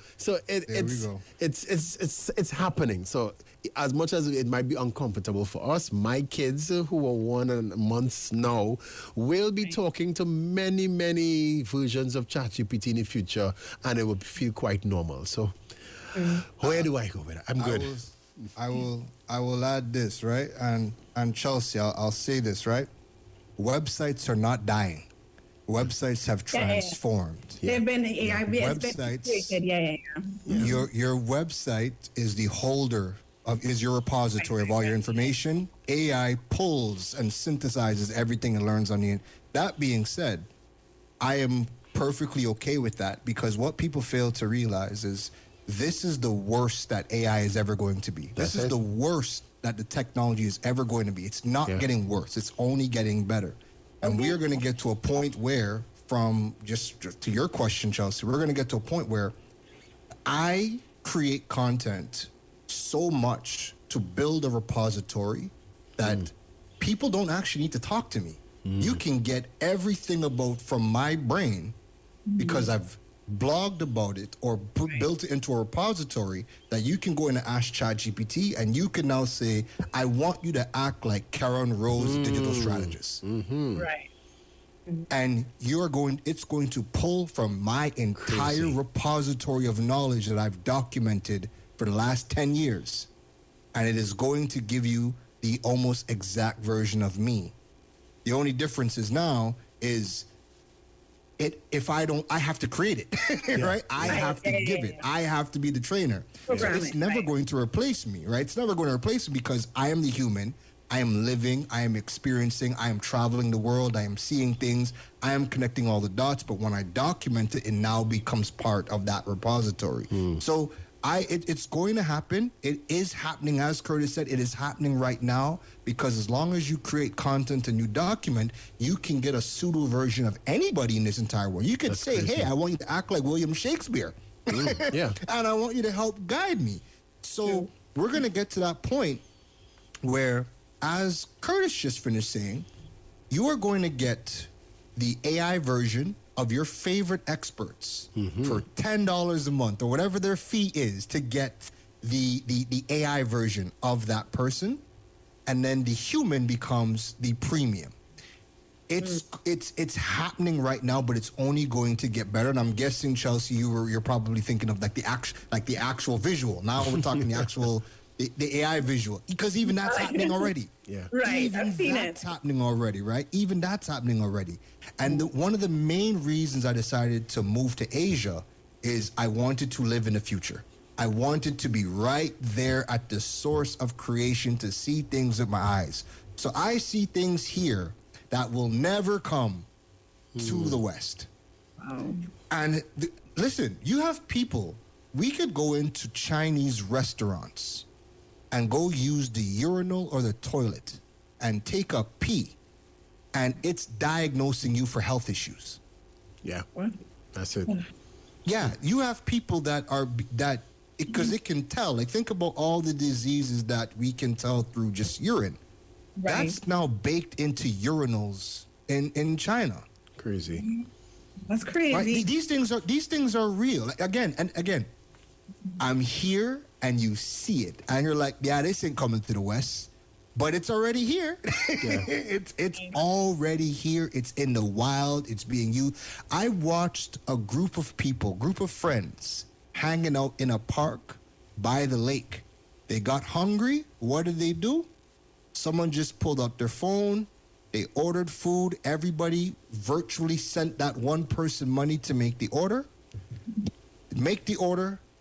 it's happening. So as much as it might be uncomfortable for us, my kids who are 1 month now will be talking to many, many versions of ChatGPT in the future, and it will feel quite normal. So where do I go with it? I'm good. I will add this, right? And Chelsea, I'll say this, right? Websites are not dying. Websites have transformed. They've been AI websites. Yeah. Your website is the holder is your repository of all your information. AI pulls and synthesizes everything it learns on you. That being said, I am perfectly okay with that, because what people fail to realize is this is the worst that AI is ever going to be. This is the worst that the technology is ever going to be. It's not getting worse. It's only getting better. And we are going to get to a point where, from just to your question, Chelsea, we're going to get to a point where I create content so much to build a repository that people don't actually need to talk to me. You can get everything from my brain because I've blogged about it or built it into a repository that you can go in and ask ChatGPT, and you can now say, I want you to act like Karen Rose, digital strategist. Right. And it's going to pull from my entire repository of knowledge that I've documented for the last 10 years. And it is going to give you the almost exact version of me. The only difference is now is I have to create it, right? I have to give it. I have to be the trainer. So it's never going to replace me, right? It's never going to replace me, because I am the human. I am living. I am experiencing. I am traveling the world. I am seeing things. I am connecting all the dots. But when I document it, it now becomes part of that repository. So it's going to happen. It is happening, as Curtis said. It is happening right now, because as long as you create content and you document, you can get a pseudo version of anybody in this entire world. You can say, hey, I want you to act like William Shakespeare. And I want you to help guide me. So we're going to get to that point where, as Curtis just finished saying, you are going to get the AI version of your favorite experts for $10 a month or whatever their fee is to get the AI version of that person, and then the human becomes the premium. It's happening right now, but it's only going to get better. And I'm guessing, Chelsea, you're probably thinking of the actual visual. Now we're talking the actual the AI visual, because even that's happening already. Right. Even that's happening already, right? Even that's happening already. And one of the main reasons I decided to move to Asia is I wanted to live in the future. I wanted to be right there at the source of creation, to see things with my eyes. So I see things here that will never come to the West. Wow. And listen, you have people, we could go into Chinese restaurants and go use the urinal or the toilet and take a pee, and it's diagnosing you for health issues. Yeah. What? That's it. Yeah, you have people because it can tell. Like, think about all the diseases that we can tell through just urine. Right. That's now baked into urinals in China. Crazy. That's crazy. Right? These things are real. Like, again, I'm here and you see it, and you're like, yeah, this ain't coming to the West, but it's already here. It's already here. It's in the wild. It's being used. I watched a group of friends hanging out in a park by the lake. They got hungry. What did they do? Someone just pulled out their phone. They ordered food. Everybody virtually sent that one person money to make the order.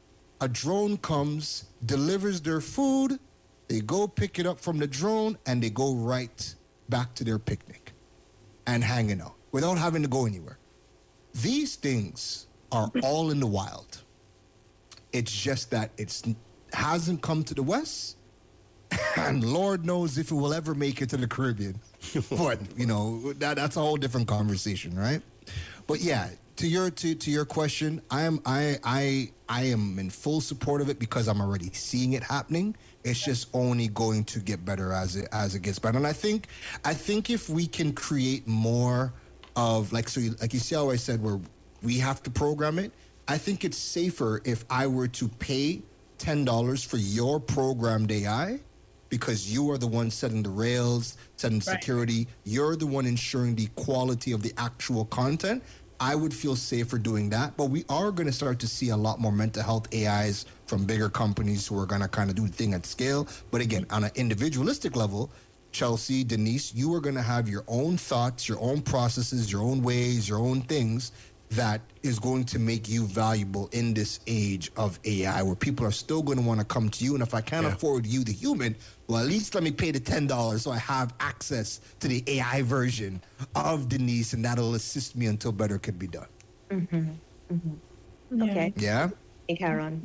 A drone comes, delivers their food, they go pick it up from the drone, and they go right back to their picnic and hanging out without having to go anywhere. These things are all in the wild. It's just that it hasn't come to the West, and Lord knows if it will ever make it to the Caribbean. But, you know, that's a whole different conversation, right? But yeah, to your question, I am in full support of it because I'm already seeing it happening. It's just only going to get better as it gets better. And I think if we can create more of like you see how I said where we have to program it, I think it's safer if I were to pay $10 for your programmed AI because you are the one setting the rails, setting the security. You're the one ensuring the quality of the actual content. I would feel safer doing that. But we are going to start to see a lot more mental health AIs from bigger companies who are going to kind of do the thing at scale. But again, on an individualistic level, Chelsea, Denise, you are going to have your own thoughts, your own processes, your own ways, your own things that is going to make you valuable in this age of AI where people are still going to want to come to you. And if I can't afford you, the human, well, at least let me pay the $10 so I have access to the AI version of Denise, and that'll assist me until better could be done. Mm-hmm. Mm-hmm. Okay. Yeah? Karen.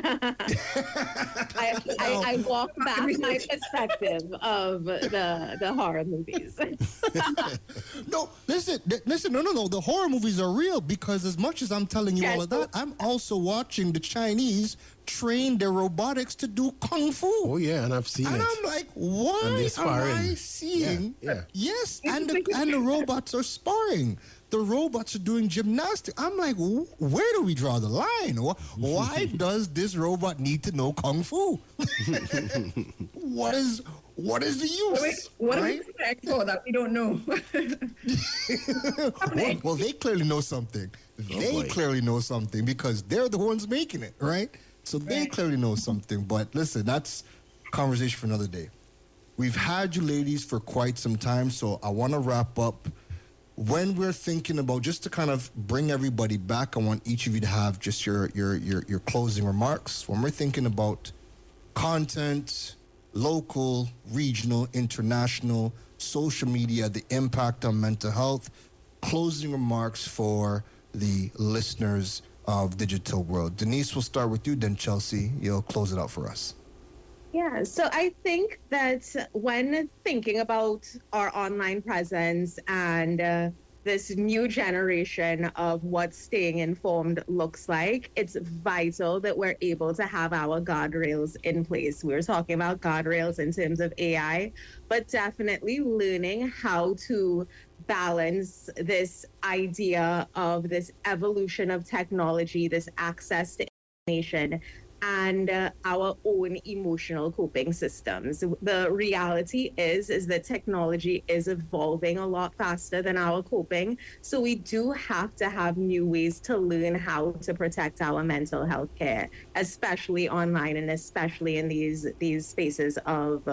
I walk back my perspective of the horror movies. No, listen. No. The horror movies are real because as much as I'm telling you all of that, I'm also watching the Chinese train their robotics to do kung fu. Oh yeah, and I've seen it. And I'm like, why am I seeing? Yeah. Yes, and the robots are sparring. The robots are doing gymnastics. I'm like, where do we draw the line? Why does this robot need to know kung fu? What is the use? What are we expect for that we don't know? well, they clearly know something. They clearly know something because they're the ones making it, right? So they clearly know something. But listen, that's conversation for another day. We've had you ladies for quite some time, so I want to wrap up. When we're thinking about, just to kind of bring everybody back, I want each of you to have just your closing remarks. When we're thinking about content, local, regional, international, social media, the impact on mental health, closing remarks for the listeners of Digital World. Denise, we'll start with you, then Chelsea, you'll close it out for us. Yeah, so I think that when thinking about our online presence and this new generation of what staying informed looks like, it's vital that we're able to have our guardrails in place. We were talking about guardrails in terms of AI, but definitely learning how to balance this idea of this evolution of technology, this access to information, and our own emotional coping systems. The reality is that technology is evolving a lot faster than our coping. So we do have to have new ways to learn how to protect our mental health care, especially online and especially in these spaces of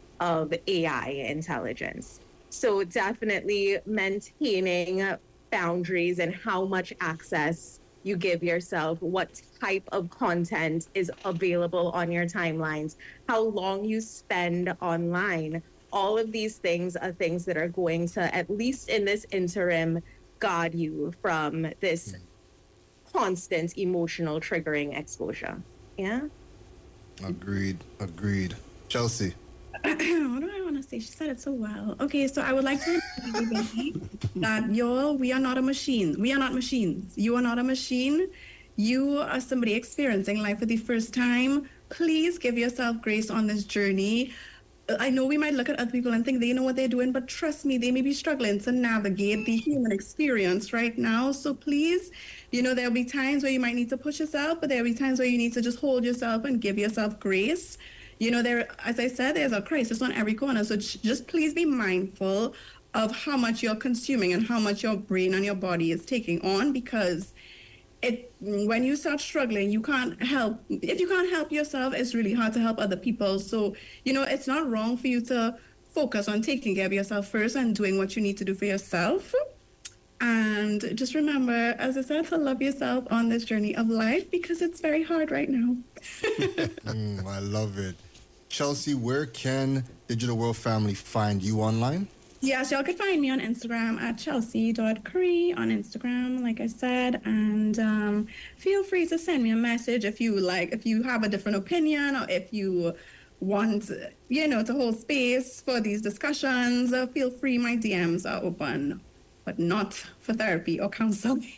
AI intelligence. So definitely maintaining boundaries and how much access you give yourself, what type of content is available on your timelines, how long you spend online. All of these things are things that are going to, at least in this interim, guard you from this constant emotional triggering exposure. Yeah? Agreed. Chelsea. What do I want to say? She said it so well. Okay, so I would like to remind everybody that we are not a machine. We are not machines. You are not a machine. You are somebody experiencing life for the first time. Please give yourself grace on this journey. I know we might look at other people and think they know what they're doing, but trust me, they may be struggling to navigate the human experience right now. So please, there'll be times where you might need to push yourself, but there'll be times where you need to just hold yourself and give yourself grace. As I said, there's a crisis on every corner. So just please be mindful of how much you're consuming and how much your brain and your body is taking on, because when you start struggling, you can't help. If you can't help yourself, it's really hard to help other people. So, it's not wrong for you to focus on taking care of yourself first and doing what you need to do for yourself. And just remember, as I said, to love yourself on this journey of life because it's very hard right now. I love it. Chelsea, where can Digital World Family find you online? Yes, y'all can find me on Instagram at chelsea.curry on Instagram, like I said. And feel free to send me a message if you have a different opinion, or if you want, to hold space for these discussions. Feel free, my DMs are open, but not for therapy or counseling.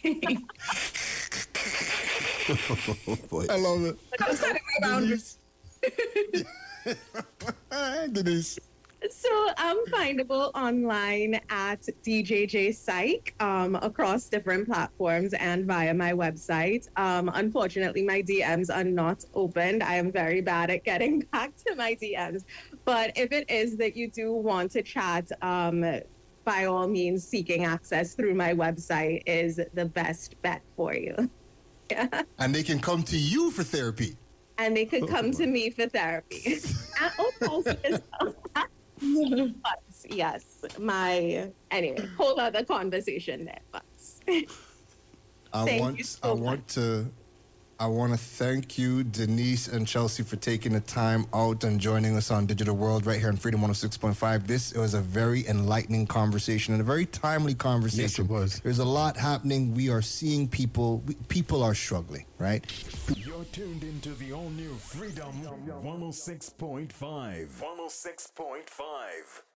I love it. I'm setting my boundaries. Denise. So I'm findable online at DJJ Psych across different platforms and via my website. Unfortunately, my DMs are not opened. I am very bad at getting back to my DMs. But if it is that you do want to chat, by all means, seeking access through my website is the best bet for you. Yeah. And they can come to you for therapy. And they could come to me for therapy. But yes, anyway, whole other conversation there. But I want to thank you, Denise and Chelsea, for taking the time out and joining us on Digital World right here on Freedom 106.5. This was a very enlightening conversation and a very timely conversation. Yes, it was. There's a lot happening. We are seeing people are struggling, right? You're tuned into the all-new Freedom 106.5. 106.5.